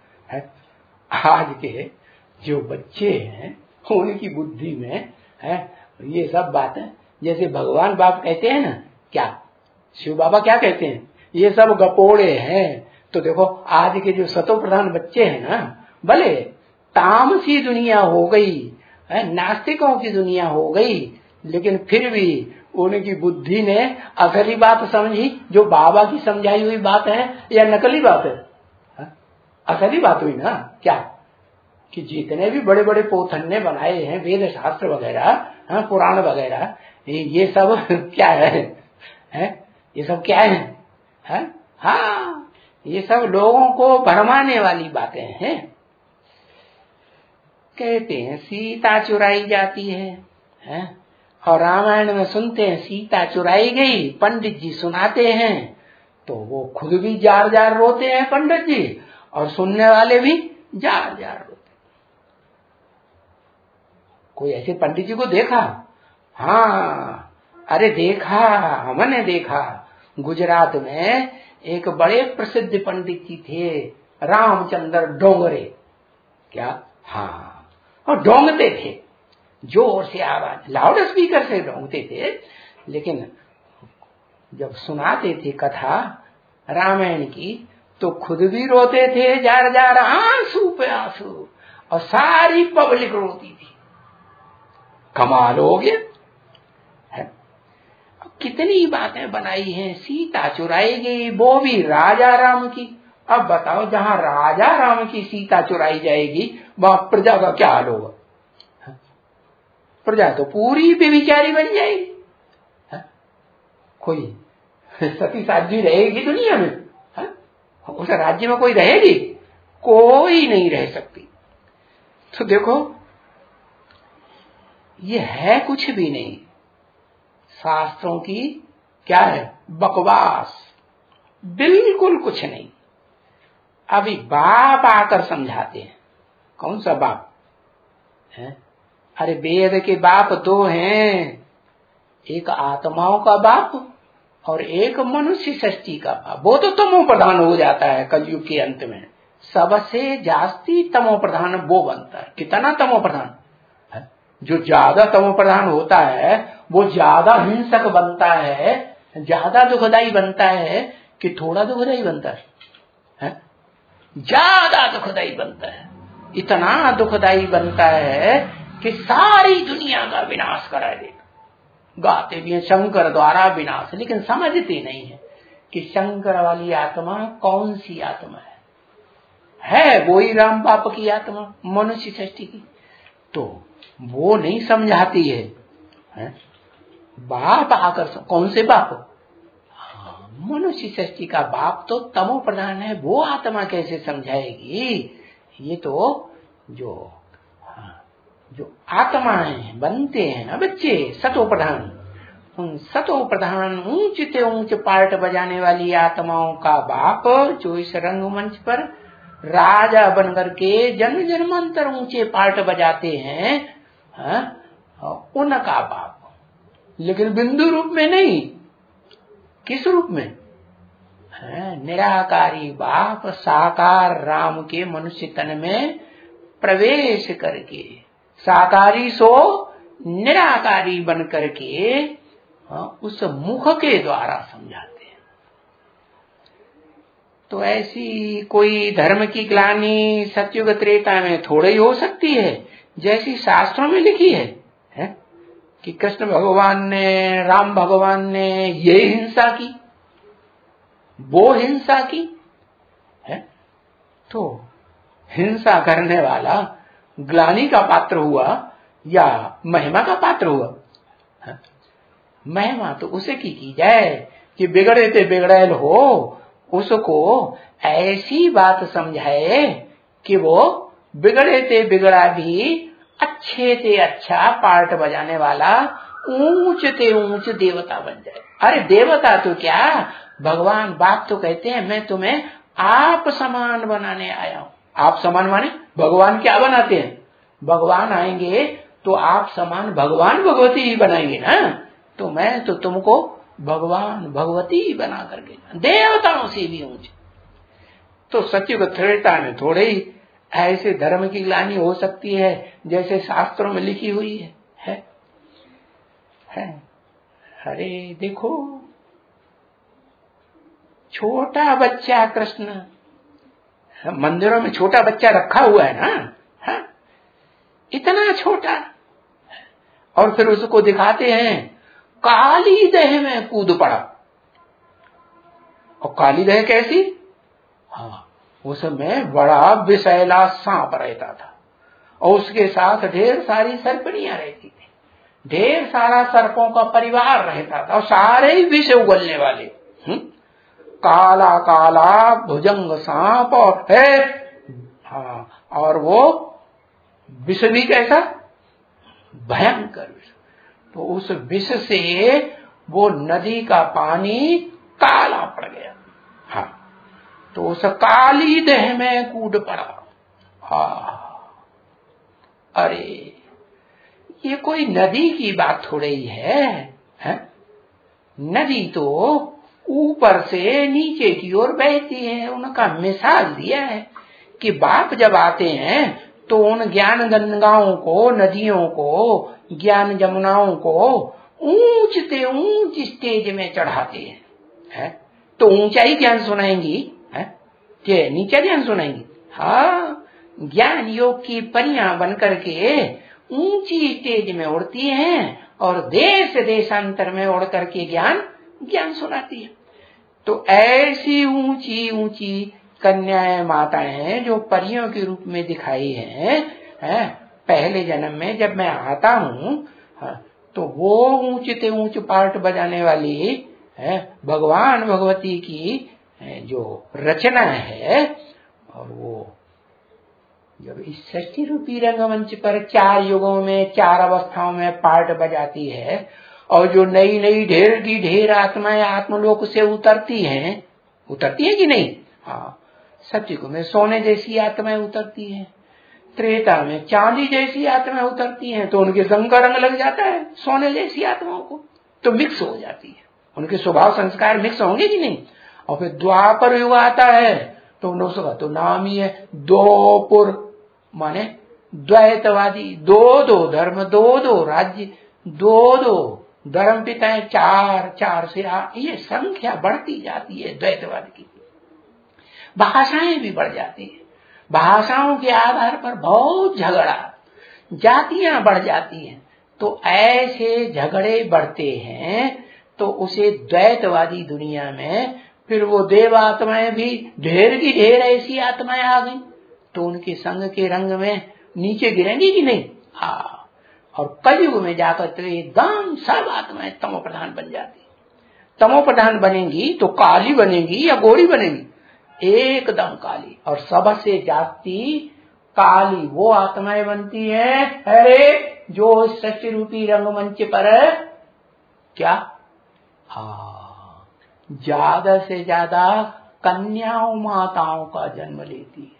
आज के जो बच्चे हैं उनकी बुद्धि में ये सब बातें, जैसे भगवान बाप कहते हैं ना, क्या शिव बाबा क्या कहते हैं, ये सब गपोड़े हैं। तो देखो आज के जो सतो प्रधान बच्चे हैं ना, भले तामसी दुनिया हो गई, नास्तिकों की दुनिया हो गई, लेकिन फिर भी उनकी बुद्धि ने असली बात समझी, जो बाबा की समझाई हुई बात है या नकली बात है? असली बात हुई ना। क्या कि जितने भी बड़े बड़े पोथन्ने बनाए हैं, वेद शास्त्र वगैरह, पुराण वगैरह, ये सब क्या है? ये सब क्या है? हाँ, ये सब लोगों को भरमाने वाली बातें हैं। कहते हैं सीता चुराई जाती है, और रामायण में सुनते हैं सीता चुराई गई, पंडित जी सुनाते हैं, तो वो खुद भी जार जार रोते हैं पंडित जी, और सुनने वाले भी जार जार रोते। कोई ऐसे पंडित जी को देखा? हाँ, अरे देखा, हमने देखा। गुजरात में एक बड़े प्रसिद्ध पंडित जी थे, रामचंद्र डोंगरे। क्या? हाँ, और डोंगते थे, जोर से आवाज, लाउड स्पीकर से डोंगते थे। लेकिन जब सुनाते थे कथा रामायण की, तो खुद भी रोते थे, जार जार आंसू पे आंसू, और सारी पब्लिक रोती थी। कमाल हो गया। कितनी बातें बनाई हैं, सीता चुराई गई, वो भी राजा राम की। अब बताओ, जहां राजा राम की सीता चुराई जाएगी, वहां प्रजा का क्या हाल होगा? प्रजा तो पूरी बेविचारी बन जाएगी। कोई सती साध्वी रहेगी दुनिया में? उस राज्य में कोई रहेगी? कोई नहीं रह सकती। तो देखो, ये है कुछ भी नहीं, शास्त्रों की क्या है? बकवास, बिल्कुल कुछ नहीं। अभी बाप आकर समझाते हैं। कौन सा बाप है? अरे वेद के बाप 2 हैं, एक आत्माओं का बाप और एक मनुष्य सृष्टि का बाप। वो तो तमो प्रधान हो जाता है कलयुग के अंत में, सबसे जास्ती तमो प्रधान वो बनता है। कितना तमो प्रधान? जो ज्यादा तमो प्रधान होता है वो ज्यादा हिंसक बनता है, ज्यादा दुखदाई बनता है कि थोड़ा दुखदाई बनता है? ज्यादा दुखदाई बनता है। इतना दुखदाई बनता है कि सारी दुनिया का विनाश करा देगा। गाते भी हैं शंकर द्वारा विनाश, लेकिन समझते नहीं है कि शंकर वाली आत्मा कौन सी आत्मा है वो ही राम बाप की आत्मा, मनुष्य सृष्टि की। तो वो नहीं समझाती है? बाप आकर, कौन से बाप? मनुष्य सृष्टि का बाप तो तमो प्रधान है, वो आत्मा कैसे समझाएगी? ये तो जो आत्माएं बनते हैं ना बच्चे सतो प्रधान, उन सतो प्रधान ऊंचते ऊंच पार्ट बजाने वाली आत्माओं का बाप जो इस रंगमंच पर राजा बनकर के जन्म जन्मांतर ऊंचे पार्ट बजाते हैं, उनका बाप। लेकिन बिंदु रूप में नहीं, किस रूप में? निराकारी बाप साकार राम के मनुष्य तन में प्रवेश करके साकारी सो निराकारी बन करके उस मुख के द्वारा समझाते हैं। तो ऐसी कोई धर्म की ग्लानि सत्युग त्रेता में थोड़ी ही हो सकती है जैसी शास्त्रों में लिखी है कि कृष्ण भगवान ने, राम भगवान ने ये हिंसा की, वो हिंसा की है। तो हिंसा करने वाला ग्लानि का पात्र हुआ या महिमा का पात्र हुआ? महिमा तो उसे की जाए कि बिगड़े ते बिगड़ैल हो, उसको ऐसी बात समझाए कि वो बिगड़े ते बिगड़ा भी अच्छे ते अच्छा पार्ट बजाने वाला ऊंच ते ऊंच देवता बन जाए। अरे देवता तो क्या, भगवान बाप तो कहते हैं मैं तुम्हें आप समान बनाने आया हूं। आप समान माने भगवान क्या बनाते हैं? भगवान आएंगे तो आप समान भगवान भगवती ही बनाएंगे ना। तो मैं तो तुमको भगवान भगवती ही बना करके देवताओं से भी ऊंचे। तो सत्युग त्रेता में थोड़े ही ऐसे धर्म की ग्लानि हो सकती है जैसे शास्त्रों में लिखी हुई है? अरे देखो छोटा बच्चा कृष्ण, मंदिरों में छोटा बच्चा रखा हुआ है ना, इतना छोटा, और फिर उसको दिखाते हैं काली दह में कूद पड़ा। और काली दह कैसी? उसमें बड़ा विषैला सांप रहता था और उसके साथ ढेर सारी सर्पणियां रहती थी, ढेर सारा सर्पों का परिवार रहता था और सारे ही विष उगलने वाले। काला काला भुजंग सांप और है, और वो विष भी कैसा भयंकर विष। तो उस विष से वो नदी का पानी काला पड़ गया। तो उस काली दह में कूद पड़ा। अरे ये कोई नदी की बात थोड़ी है? नदी तो ऊपर से नीचे की ओर बहती है। उनका मिसाल दिया है कि बाप जब आते हैं तो उन ज्ञान गंगाओं को, नदियों को, ज्ञान जमुनाओं को ऊंच से ऊंच स्टेज में चढ़ाते हैं। तो ऊंचाई ज्ञान सुनाएंगी कि नीचा ज्ञान सुनाएंगी? ज्ञान योग की परियां बनकर के ऊंची स्टेज में उड़ती हैं और देश देशांतर में उड़ करके ज्ञान सुनाती है। तो ऐसी ऊंची ऊंची कन्याएं माताएं हैं जो परियों के रूप में दिखाई हैं। पहले जन्म में जब मैं आता हूं तो वो ऊंचे ऊंच पार्ट बजाने वाली भगवान भगवती की जो रचना है, और वो जब इस सृष्टि रूपी रंगमंच पर 4 युगों में 4 अवस्थाओं में पार्ट बजाती है और जो नई नई ढेर की ढेर आत्माएं आत्मलोक से उतरती हैं कि नहीं? सत्युग में सोने जैसी आत्माएं उतरती हैं, त्रेता में चांदी जैसी आत्माएं उतरती हैं, तो उनके संग का रंग लग जाता है सोने जैसी आत्माओं को, तो मिक्स हो जाती है, उनके स्वभाव संस्कार मिक्स होंगे कि नहीं? और फिर द्वापर युग आता है तो उसका तो नाम ही है दोपुर, माने द्वैतवादी, दो धर्म, दो राज्य, दो धर्म पिताएं, चार सिरा, ये संख्या बढ़ती जाती है द्वैतवाद की। भाषाएं भी बढ़ जाती है, भाषाओं के आधार पर बहुत झगड़ा, जातियां बढ़ जाती हैं। तो ऐसे झगड़े बढ़ते हैं तो उसे द्वैतवादी दुनिया में फिर वो देव आत्माएं भी ढेर की ढेर ऐसी आत्माएं आ गई, तो उनके संग के रंग में नीचे गिरेंगी कि नहीं? हाँ। और कलयुग में जाकर तो एकदम सब आत्माएं तमो प्रधान बन जाती। तमो प्रधान बनेंगी तो काली बनेंगी या गोरी बनेंगी? एकदम काली। और सबसे जाती काली वो आत्माएं बनती हैं, अरे जो सत्य रूपी रंगमंच पर क्या, हाँ, ज्यादा से ज्यादा कन्याओं माताओं का जन्म लेती है।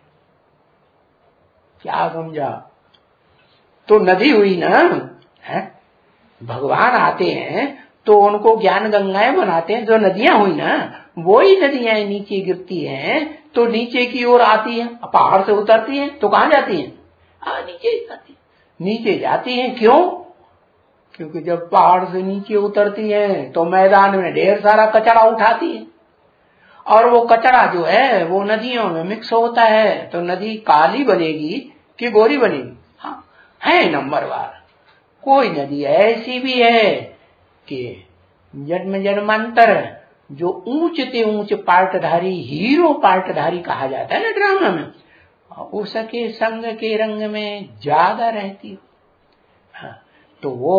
क्या समझा? तो नदी हुई ना, है? भगवान आते हैं तो उनको ज्ञान गंगाएं बनाते हैं, जो नदियां हुई ना वही नदियां नीचे गिरती हैं तो नीचे की ओर आती हैं, पहाड़ से उतरती हैं तो कहां जाती हैं? नीचे जाती हैं। नीचे जाती हैं क्यों? क्योंकि जब पहाड़ से नीचे उतरती हैं तो मैदान में ढेर सारा कचरा उठाती है, और वो कचरा जो है वो नदियों में मिक्स होता है, तो नदी काली बनेगी कि गोरी बनेगी? हाँ, है नंबरवार। कोई नदी ऐसी भी है कि जन्म जन्मांतर जो ऊंचते ऊंच पार्टधारी, हीरो पार्टधारी कहा जाता है ना ड्रामा में, उसके संग के रंग में ज्यादा रहती हो। हाँ, तो वो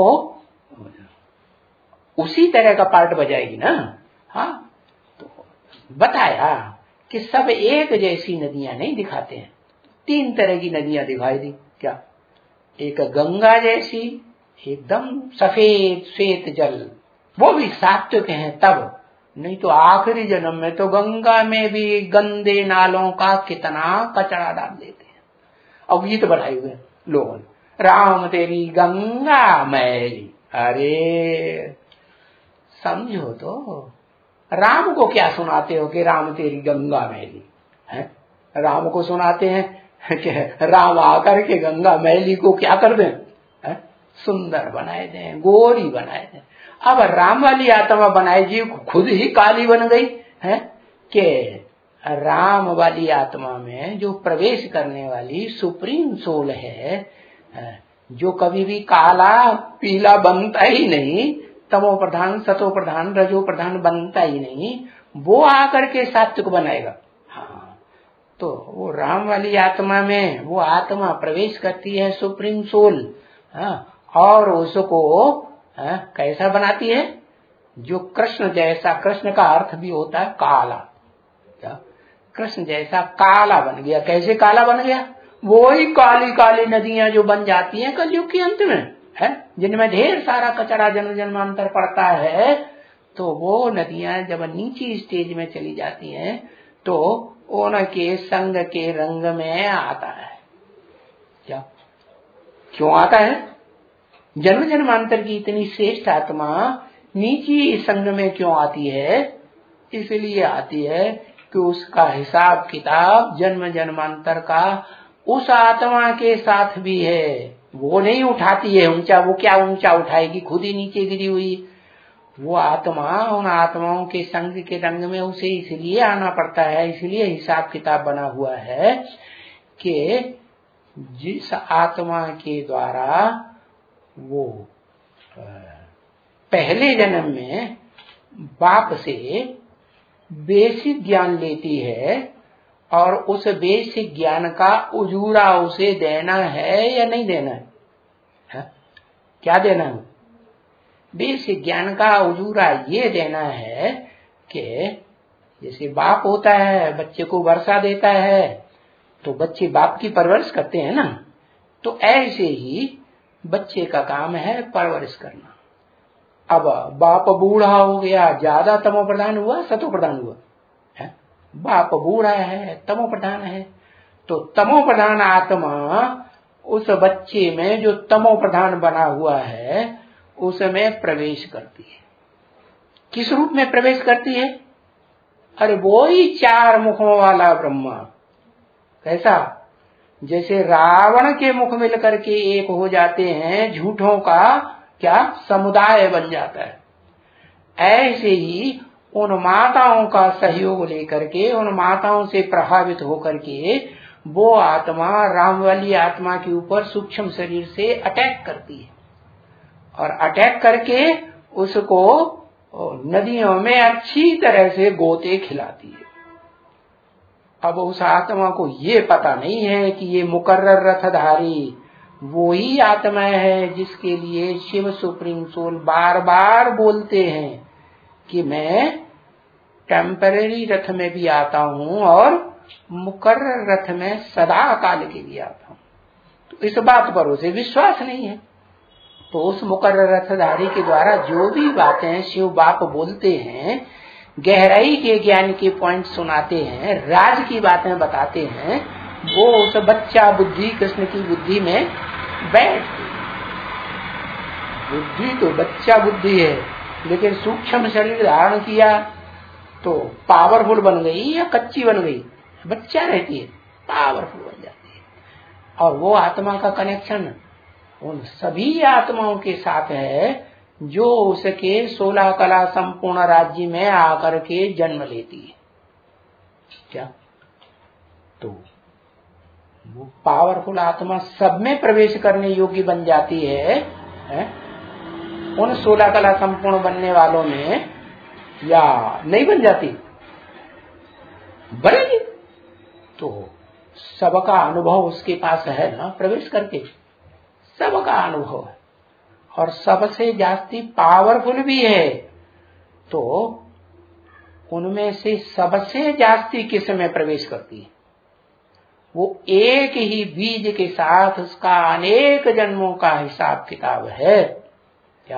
उसी तरह का पार्ट बजाएगी ना। हाँ, तो बताया कि सब एक जैसी नदियां नहीं दिखाते हैं, 3 तरह की नदियां दिखाई दी। क्या? एक गंगा जैसी एकदम सफेद श्वेत जल, वो भी सात्विक है तब, नहीं तो आखिरी जन्म में तो गंगा में भी गंदे नालों का कितना कचरा डाल देते हैं। अब गीत बनाए हुए लोगों ने, राम तेरी गंगा मैली। अरे समझो तो, राम को क्या सुनाते हो कि राम तेरी गंगा मैली है? राम को सुनाते हैं कि राम आकर के गंगा मैली को क्या कर दें? सुंदर बनाए दें, गोरी बनाए दें। अब राम वाली आत्मा बनाई जी खुद ही काली बन गई है कि राम वाली आत्मा में जो प्रवेश करने वाली सुप्रीम सोल है, जो कभी भी काला पीला बनता ही नहीं, तमो प्रधान सतो प्रधान रजो प्रधान बनता ही नहीं, वो आकर के सात्विक बनाएगा। हाँ, तो वो राम वाली आत्मा में वो आत्मा प्रवेश करती है सुप्रीम सोल। हाँ, और उसको कैसा बनाती है? जो कृष्ण जैसा, कृष्ण का अर्थ भी होता है काला, क्या? कृष्ण जैसा काला बन गया। कैसे काला बन गया? वो ही काली काली नदियां जो बन जाती हैं कलयुग के अंत में, है, जिनमें ढेर सारा कचरा जन्म जन्मांतर पड़ता है, तो वो नदियां जब नीची स्टेज में चली जाती हैं तो उनके संग के रंग में आता है। क्या? क्यों आता है? जन्म जन्मांतर की इतनी श्रेष्ठ आत्मा नीची संग में क्यों आती है? इसलिए आती है कि उसका हिसाब किताब जन्म जन्मांतर का उस आत्मा के साथ भी है। वो नहीं उठाती है ऊंचा, वो क्या ऊंचा उठाएगी, खुद ही नीचे गिरी हुई। वो आत्मा उन आत्माओं के संग के रंग में उसे इसलिए आना पड़ता है, इसलिए हिसाब किताब बना हुआ है कि जिस आत्मा के द्वारा वो पहले जन्म में बाप से बेसिक ज्ञान लेती है, और उस बेसिक ज्ञान का उजूरा उसे देना है या नहीं देना है? क्या देना है? बेसिक ज्ञान का उजूरा ये देना है कि जैसे बाप होता है, बच्चे को वर्षा देता है, तो बच्चे बाप की परवरिश करते हैं ना, तो ऐसे ही बच्चे का काम है परवरिश करना। अब बाप बूढ़ा हो गया, ज्यादा तमो प्रधान हुआ सतो प्रधान हुआ है? बाप बूढ़ा है, तमो प्रधान है, तो तमो प्रधान आत्मा उस बच्चे में जो तमो प्रधान बना हुआ है उसमें प्रवेश करती है। किस रूप में प्रवेश करती है? अरे वो ही 4 मुखों वाला ब्रह्मा। कैसा? जैसे रावण के मुख मिल करके एक हो जाते हैं, झूठों का क्या समुदाय बन जाता है, ऐसे ही उन माताओं का सहयोग लेकर के, उन माताओं से प्रभावित होकर के वो आत्मा राम वाली आत्मा के ऊपर सूक्ष्म शरीर से अटैक करती है और अटैक करके उसको नदियों में अच्छी तरह से गोते खिलाती है। अब उस आत्मा को ये पता नहीं है कि ये मुकर्रर रथधारी वो ही आत्मा है जिसके लिए शिव सुप्रीम सोल बार बार बोलते हैं कि मैं टेम्परेरी रथ में भी आता हूं और मुकर्रर रथ में सदा काल के लिए आता हूं। तो इस बात पर उसे विश्वास नहीं है। तो उस मुकर्रर रथधारी के द्वारा जो भी बातें शिव बाप बोलते हैं, गहराई के ज्ञान के पॉइंट सुनाते हैं, राज की बातें बताते हैं, वो उस बच्चा बुद्धि कृष्ण की बुद्धि में बैठती। बुद्धि तो बच्चा बुद्धि है, लेकिन सूक्ष्म शरीर धारण किया तो पावरफुल बन गई या कच्ची बन गई? बच्चा रहती है, पावरफुल बन जाती है। और वो आत्मा का कनेक्शन उन सभी आत्माओं के साथ है जो उसके 16 कला संपूर्ण राज्य में आकर के जन्म लेती है। क्या? तो वो पावरफुल आत्मा सब में प्रवेश करने योग्य बन जाती है, उन 16 कला संपूर्ण बनने वालों में, या नहीं बन जाती? बनेगी। तो सबका अनुभव उसके पास है ना, प्रवेश करके सबका अनुभव है और सबसे जास्ती पावरफुल भी है। तो उनमें से सबसे जास्ती किस में प्रवेश करती है? वो एक ही बीज के साथ उसका अनेक जन्मों का हिसाब किताब है। क्या?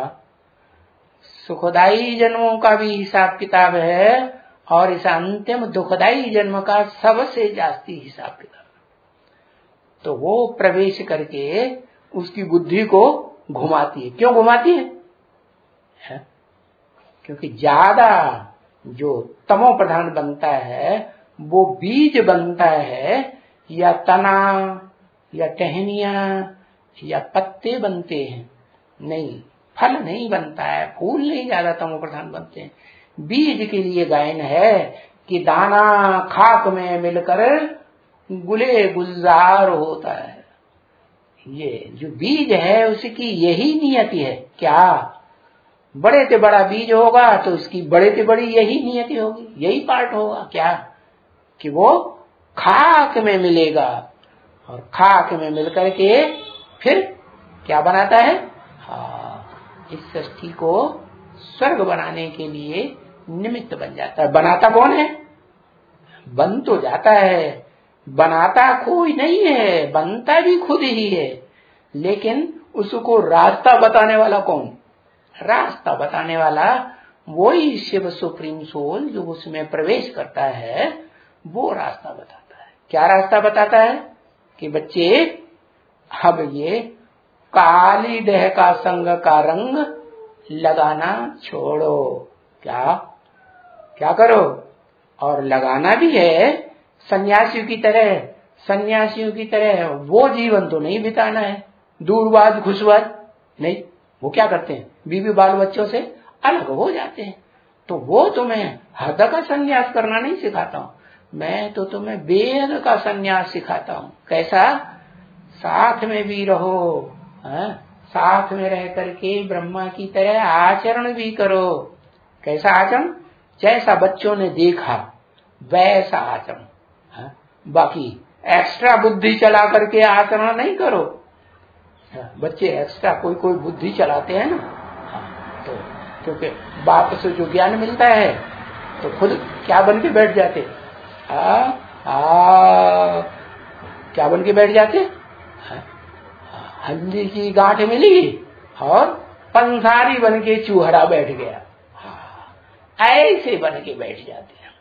सुखदायी जन्मों का भी हिसाब किताब है और इस अंतिम दुखदायी जन्म का सबसे जास्ती हिसाब किताब है। तो वो प्रवेश करके उसकी बुद्धि को घुमाती है। क्यों घुमाती है? क्योंकि ज्यादा जो तमो प्रधान बनता है वो बीज बनता है या तना या टहनिया या पत्ते बनते हैं, नहीं फल नहीं बनता है, फूल नहीं ज्यादा तमो प्रधान बनते हैं। बीज के लिए गायन है कि दाना खाक में मिलकर गुले गुलजार होता है। ये जो बीज है उसकी यही नियति है। क्या? बड़े से बड़ा बीज होगा तो उसकी बड़े से बड़ी यही नियति होगी, यही पार्ट होगा। क्या? कि वो खाक में मिलेगा और खाक में मिलकर के फिर क्या बनाता है? इस सृष्टि को स्वर्ग बनाने के लिए निमित्त बन जाता है। बनाता कौन है? बन तो जाता है, बनाता कोई नहीं है, बनता भी खुद ही है, लेकिन उसको रास्ता बताने वाला कौन? रास्ता बताने वाला वही शिव सुप्रीम सोल जो उसमें प्रवेश करता है, वो रास्ता बताता है। क्या रास्ता बताता है? कि बच्चे अब ये काली देह का संग का रंग लगाना छोड़ो। क्या? क्या करो? और लगाना भी है सन्यासियों की तरह। सन्यासियों की तरह वो जीवन तो नहीं बिताना है, दूरबाज खुशबाज नहीं। वो क्या करते हैं? बीवी बाल बच्चों से अलग हो जाते हैं। तो वो तुम्हें हद का संन्यास करना नहीं सिखाता हूं, मैं तो तुम्हें बेहद का संन्यास सिखाता हूं। कैसा? साथ में भी रहो, साथ में रह करके ब्रह्मा की तरह आचरण भी करो। कैसा आचरण? जैसा बच्चों ने देखा वैसा आचरण। बाकी एक्स्ट्रा बुद्धि चला करके आचरण नहीं करो। बच्चे एक्स्ट्रा कोई कोई बुद्धि चलाते हैं ना, तो क्योंकि बाप से जो ज्ञान मिलता है तो खुद क्या बन के बैठ जाते? क्या बन के बैठ जाते? हल्दी की गांठ मिली और पंसारी बन के चूहड़ा बैठ गया, ऐसे बन के बैठ जाते हैं।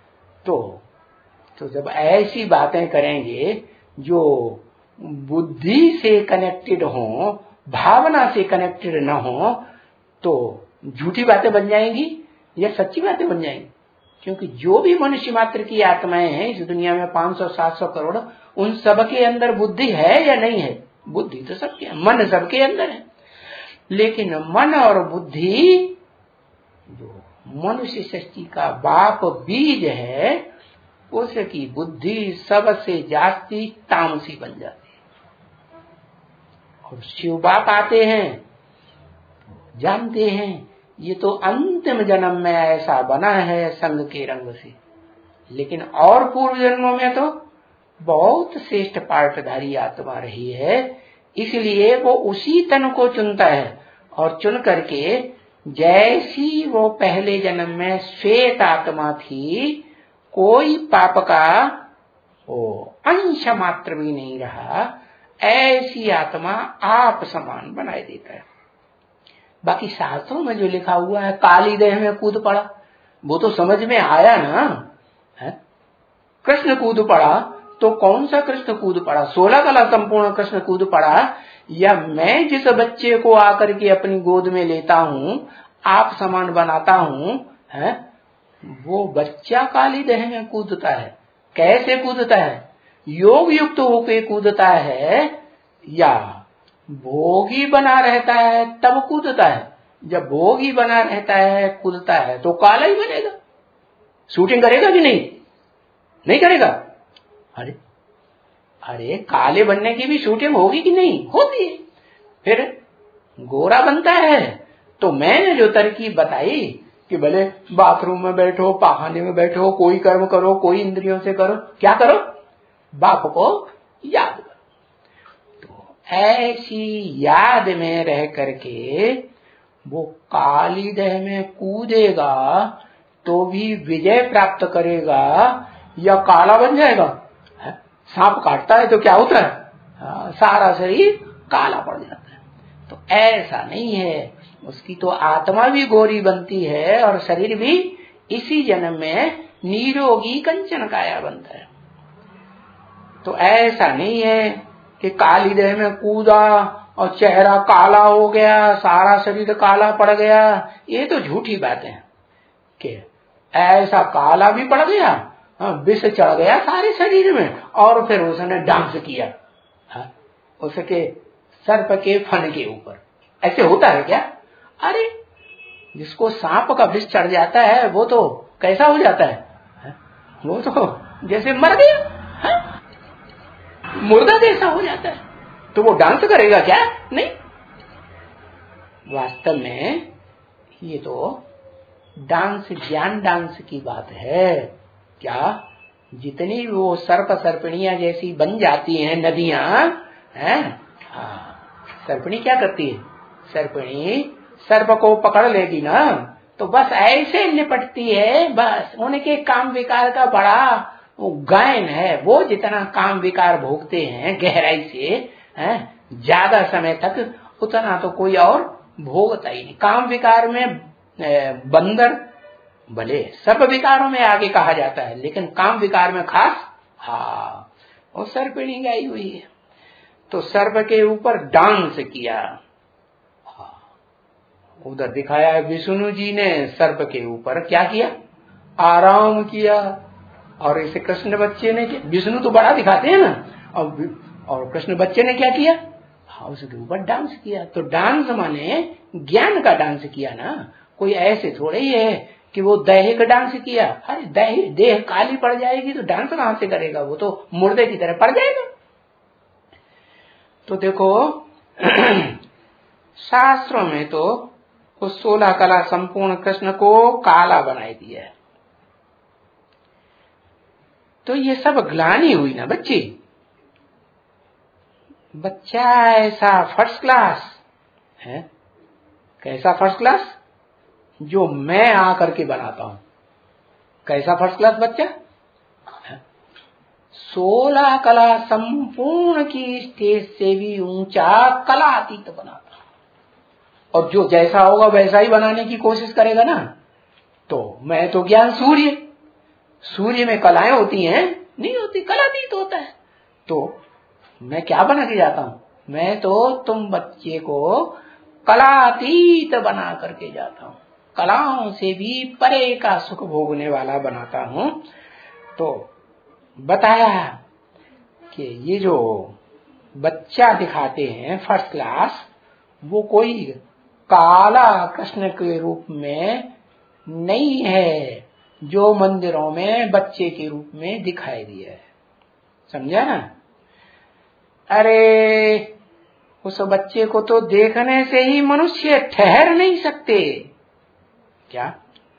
तो जब ऐसी बातें करेंगे जो बुद्धि से कनेक्टेड हो, भावना से कनेक्टेड न हो, तो झूठी बातें बन जाएंगी या सच्ची बातें बन जाएंगी? क्योंकि जो भी मनुष्य मात्र की आत्माएं हैं इस दुनिया में 500-700 करोड़, उन सबके अंदर बुद्धि है या नहीं है? बुद्धि तो सबके, मन सबके अंदर है, लेकिन मन और बुद्धि जो मनुष्य सृष्टि का बाप बीज है, उसकी बुद्धि सबसे जास्ती तामसी बन जाती है। और शिव बाप आते हैं, जानते हैं ये तो अंतिम जन्म में ऐसा बना है संग के रंग से, लेकिन और पूर्व जन्मों में तो बहुत श्रेष्ठ पाठधारी आत्मा रही है, इसलिए वो उसी तन को चुनता है। और चुन करके जैसी वो पहले जन्म में श्वेत आत्मा थी, कोई पाप का वो अंश मात्र भी नहीं रहा, ऐसी आत्मा आप समान बनाए देता है। बाकी शास्त्रों में जो लिखा हुआ है काली देह में कूद पड़ा, वो तो समझ में आया ना है? कृष्ण कूद पड़ा तो कौन सा कृष्ण कूद पड़ा? 16 कला संपूर्ण कृष्ण कूद पड़ा, या मैं जिस बच्चे को आकर के अपनी गोद में लेता हूं, आप समान बनाता हूं, है? वो बच्चा काली देह में कूदता है। कैसे कूदता है? योग युक्त होकर कूदता है, या भोगी बना रहता है तब कूदता है? जब भोगी बना रहता है कूदता है तो काला ही बनेगा। शूटिंग करेगा कि नहीं? नहीं करेगा। अरे काले बनने की भी शूटिंग होगी कि नहीं? होती है। फिर गोरा बनता है तो मैंने जो तरकीब बताई कि भले बाथरूम में बैठो, पहाने में बैठो, कोई कर्म करो, कोई इंद्रियों से करो, क्या करो? बाप को याद करो। तो ऐसी याद में रह करके वो काली देह में कूदेगा तो भी विजय प्राप्त करेगा, या काला बन जाएगा? सांप काटता है तो क्या होता है? सारा शरीर काला पड़ जाता है। तो ऐसा नहीं है, उसकी तो आत्मा भी गोरी बनती है और शरीर भी इसी जन्म में निरोगी कंचन काया बनता है। तो ऐसा नहीं है कि काली देह में कूदा और चेहरा काला हो गया, सारा शरीर काला पड़ गया। ये तो झूठी बातें हैं कि ऐसा काला भी पड़ गया, विष चढ़ गया सारे शरीर में और फिर उसने डांस किया उसके सर्प के फन के ऊपर। ऐसे होता है क्या? अरे जिसको सांप का विष चढ़ जाता है वो तो कैसा हो जाता है? वो तो जैसे मर गया, मुर्दा जैसा हो जाता है। तो वो डांस करेगा क्या? नहीं। वास्तव में ये तो डांस, ज्ञान डांस की बात है। क्या जितनी वो सर्प सर्पिणियां जैसी बन जाती हैं नदियां, हैं? सर्पिणी क्या करती है? सर्पिणी सर्प को पकड़ लेगी ना तो बस ऐसे निपटती है, बस उनके काम विकार का बड़ा वो गायन है। वो जितना काम विकार भोगते हैं गहराई से, हैं, ज्यादा समय तक, उतना तो कोई और भोगता ही नहीं। काम विकार में बंदर भले सब विकारों में आगे कहा जाता है, लेकिन काम विकार में खास और सर्पिणी गाई हुई है। तो सर्प के ऊपर डांस किया, उधर दिखाया है विष्णु जी ने सर्प के ऊपर क्या किया? आराम किया। और इसे कृष्ण बच्चे ने किया। विष्णु तो बड़ा दिखाते हैं ना, और कृष्ण बच्चे ने क्या किया? उसके ऊपर डांस किया। तो डांस माने ज्ञान का डांस किया ना, कोई ऐसे थोड़े ही है कि वो दैहिक डांस किया। अरे देह काली पड़ जाएगी तो डांस कहां से करेगा? वो तो मुर्दे की तरह पड़ जाएगा। तो देखो शास्त्रों में तो उस 16 कला संपूर्ण कृष्ण को काला बनाई दिया है। तो ये सब ग्लानि हुई ना बच्ची। बच्चा ऐसा फर्स्ट क्लास है। कैसा फर्स्ट क्लास? जो मैं आकर के बनाता हूं। कैसा फर्स्ट क्लास बच्चा? 16 कला संपूर्ण की स्टेज से भी ऊंचा कलातीत बनाता। और जो जैसा होगा वैसा ही बनाने की कोशिश करेगा ना। तो मैं तो ज्ञान सूर्य, सूर्य में कलाएं होती हैं? नहीं होती, कलातीत होता है। तो मैं क्या बना के जाता हूं? मैं तो तुम बच्चे को कलातीत बना करके जाता हूं। कलाओं से भी परे का सुख भोगने वाला बनाता हूं। तो बताया कि ये जो बच्चा दिखाते हैं फर्स्ट क्लास, वो कोई काला कृष्ण के रूप में नहीं है जो मंदिरों में बच्चे के रूप में दिखाई दिया है। समझा ना? अरे उस बच्चे को तो देखने से ही मनुष्य ठहर नहीं सकते। क्या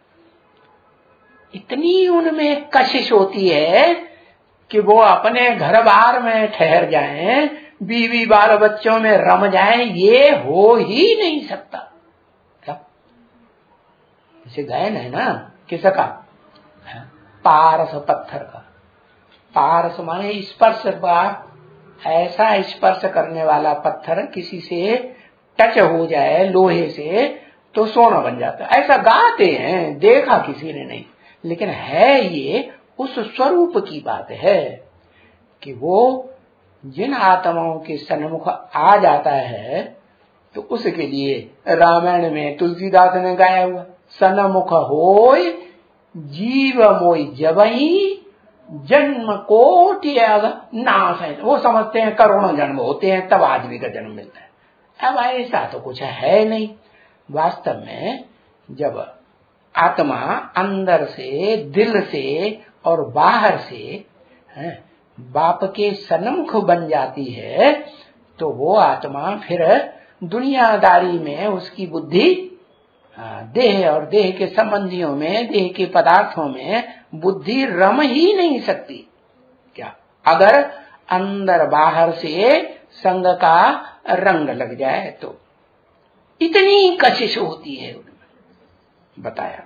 इतनी उनमें कशिश होती है कि वो अपने घर बार में ठहर जाएं, बीवी बाल बच्चों में रम जाएं, ये हो ही नहीं सकता। क्या इसे गायन है ना किसका? पारस पत्थर का। पारस माने स्पर्श, ऐसा स्पर्श करने वाला पत्थर किसी से टच हो जाए लोहे से तो सोना बन जाता है। ऐसा गाते हैं, देखा किसी ने नहीं, लेकिन है ये उस स्वरूप की बात है कि वो जिन आत्माओं के सन्मुख आ जाता है तो उसके लिए रामायण में तुलसीदास ने गाया हुआ, सन्मुख होय जीव मोय जबई जन्म कोटि नाश है। वो समझते हैं करोड़ों जन्म होते हैं तब आदमी का जन्म मिलता है। अब ऐसा तो कुछ है नहीं। वास्तव में जब आत्मा अंदर से, दिल से और बाहर से बाप के सन्मुख बन जाती है तो वो आत्मा फिर दुनियादारी में उसकी बुद्धि देह और देह के संबंधियों में, देह के पदार्थों में बुद्धि रम ही नहीं सकती। क्या अगर अंदर बाहर से संग का रंग लग जाए तो इतनी कशिश होती है उनमें। बताया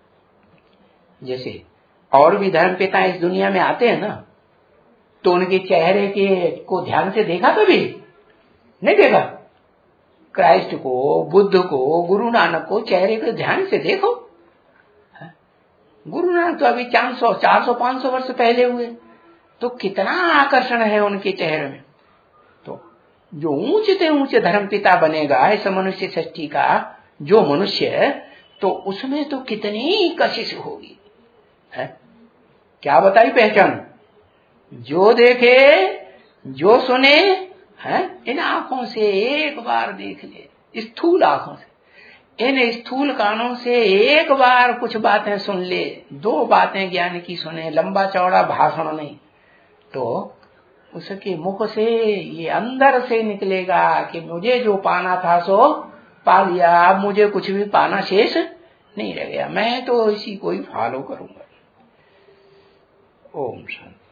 जैसे और भी धर्म पिता इस दुनिया में आते हैं ना, तो उनके चेहरे के को ध्यान से देखा कभी? नहीं देखा। क्राइस्ट को, बुद्ध को, गुरु नानक को चेहरे को ध्यान से देखो। गुरु नानक तो अभी 400, 500 वर्ष पहले हुए, तो कितना आकर्षण है उनके चेहरे में। तो जो ऊंचे से ऊंचे धर्म पिता बनेगा इस मनुष्य सृष्टि का जो मनुष्य, तो उसमें तो कितनी कशिश होगी है? क्या बताई पहचान? जो देखे, जो सुने है, इन आंखों से एक बार देख ले, स्थूल आंखों से, इन स्थूल कानों से एक बार कुछ बातें सुन ले, 2 बातें ज्ञान की सुने, लंबा चौड़ा भाषण नहीं, तो उसके मुख से ये अंदर से निकलेगा कि मुझे जो पाना था सो पा लिया, अब मुझे कुछ भी पाना शेष नहीं रह गया, मैं तो इसी को ही फॉलो करूंगा। ओम शांति।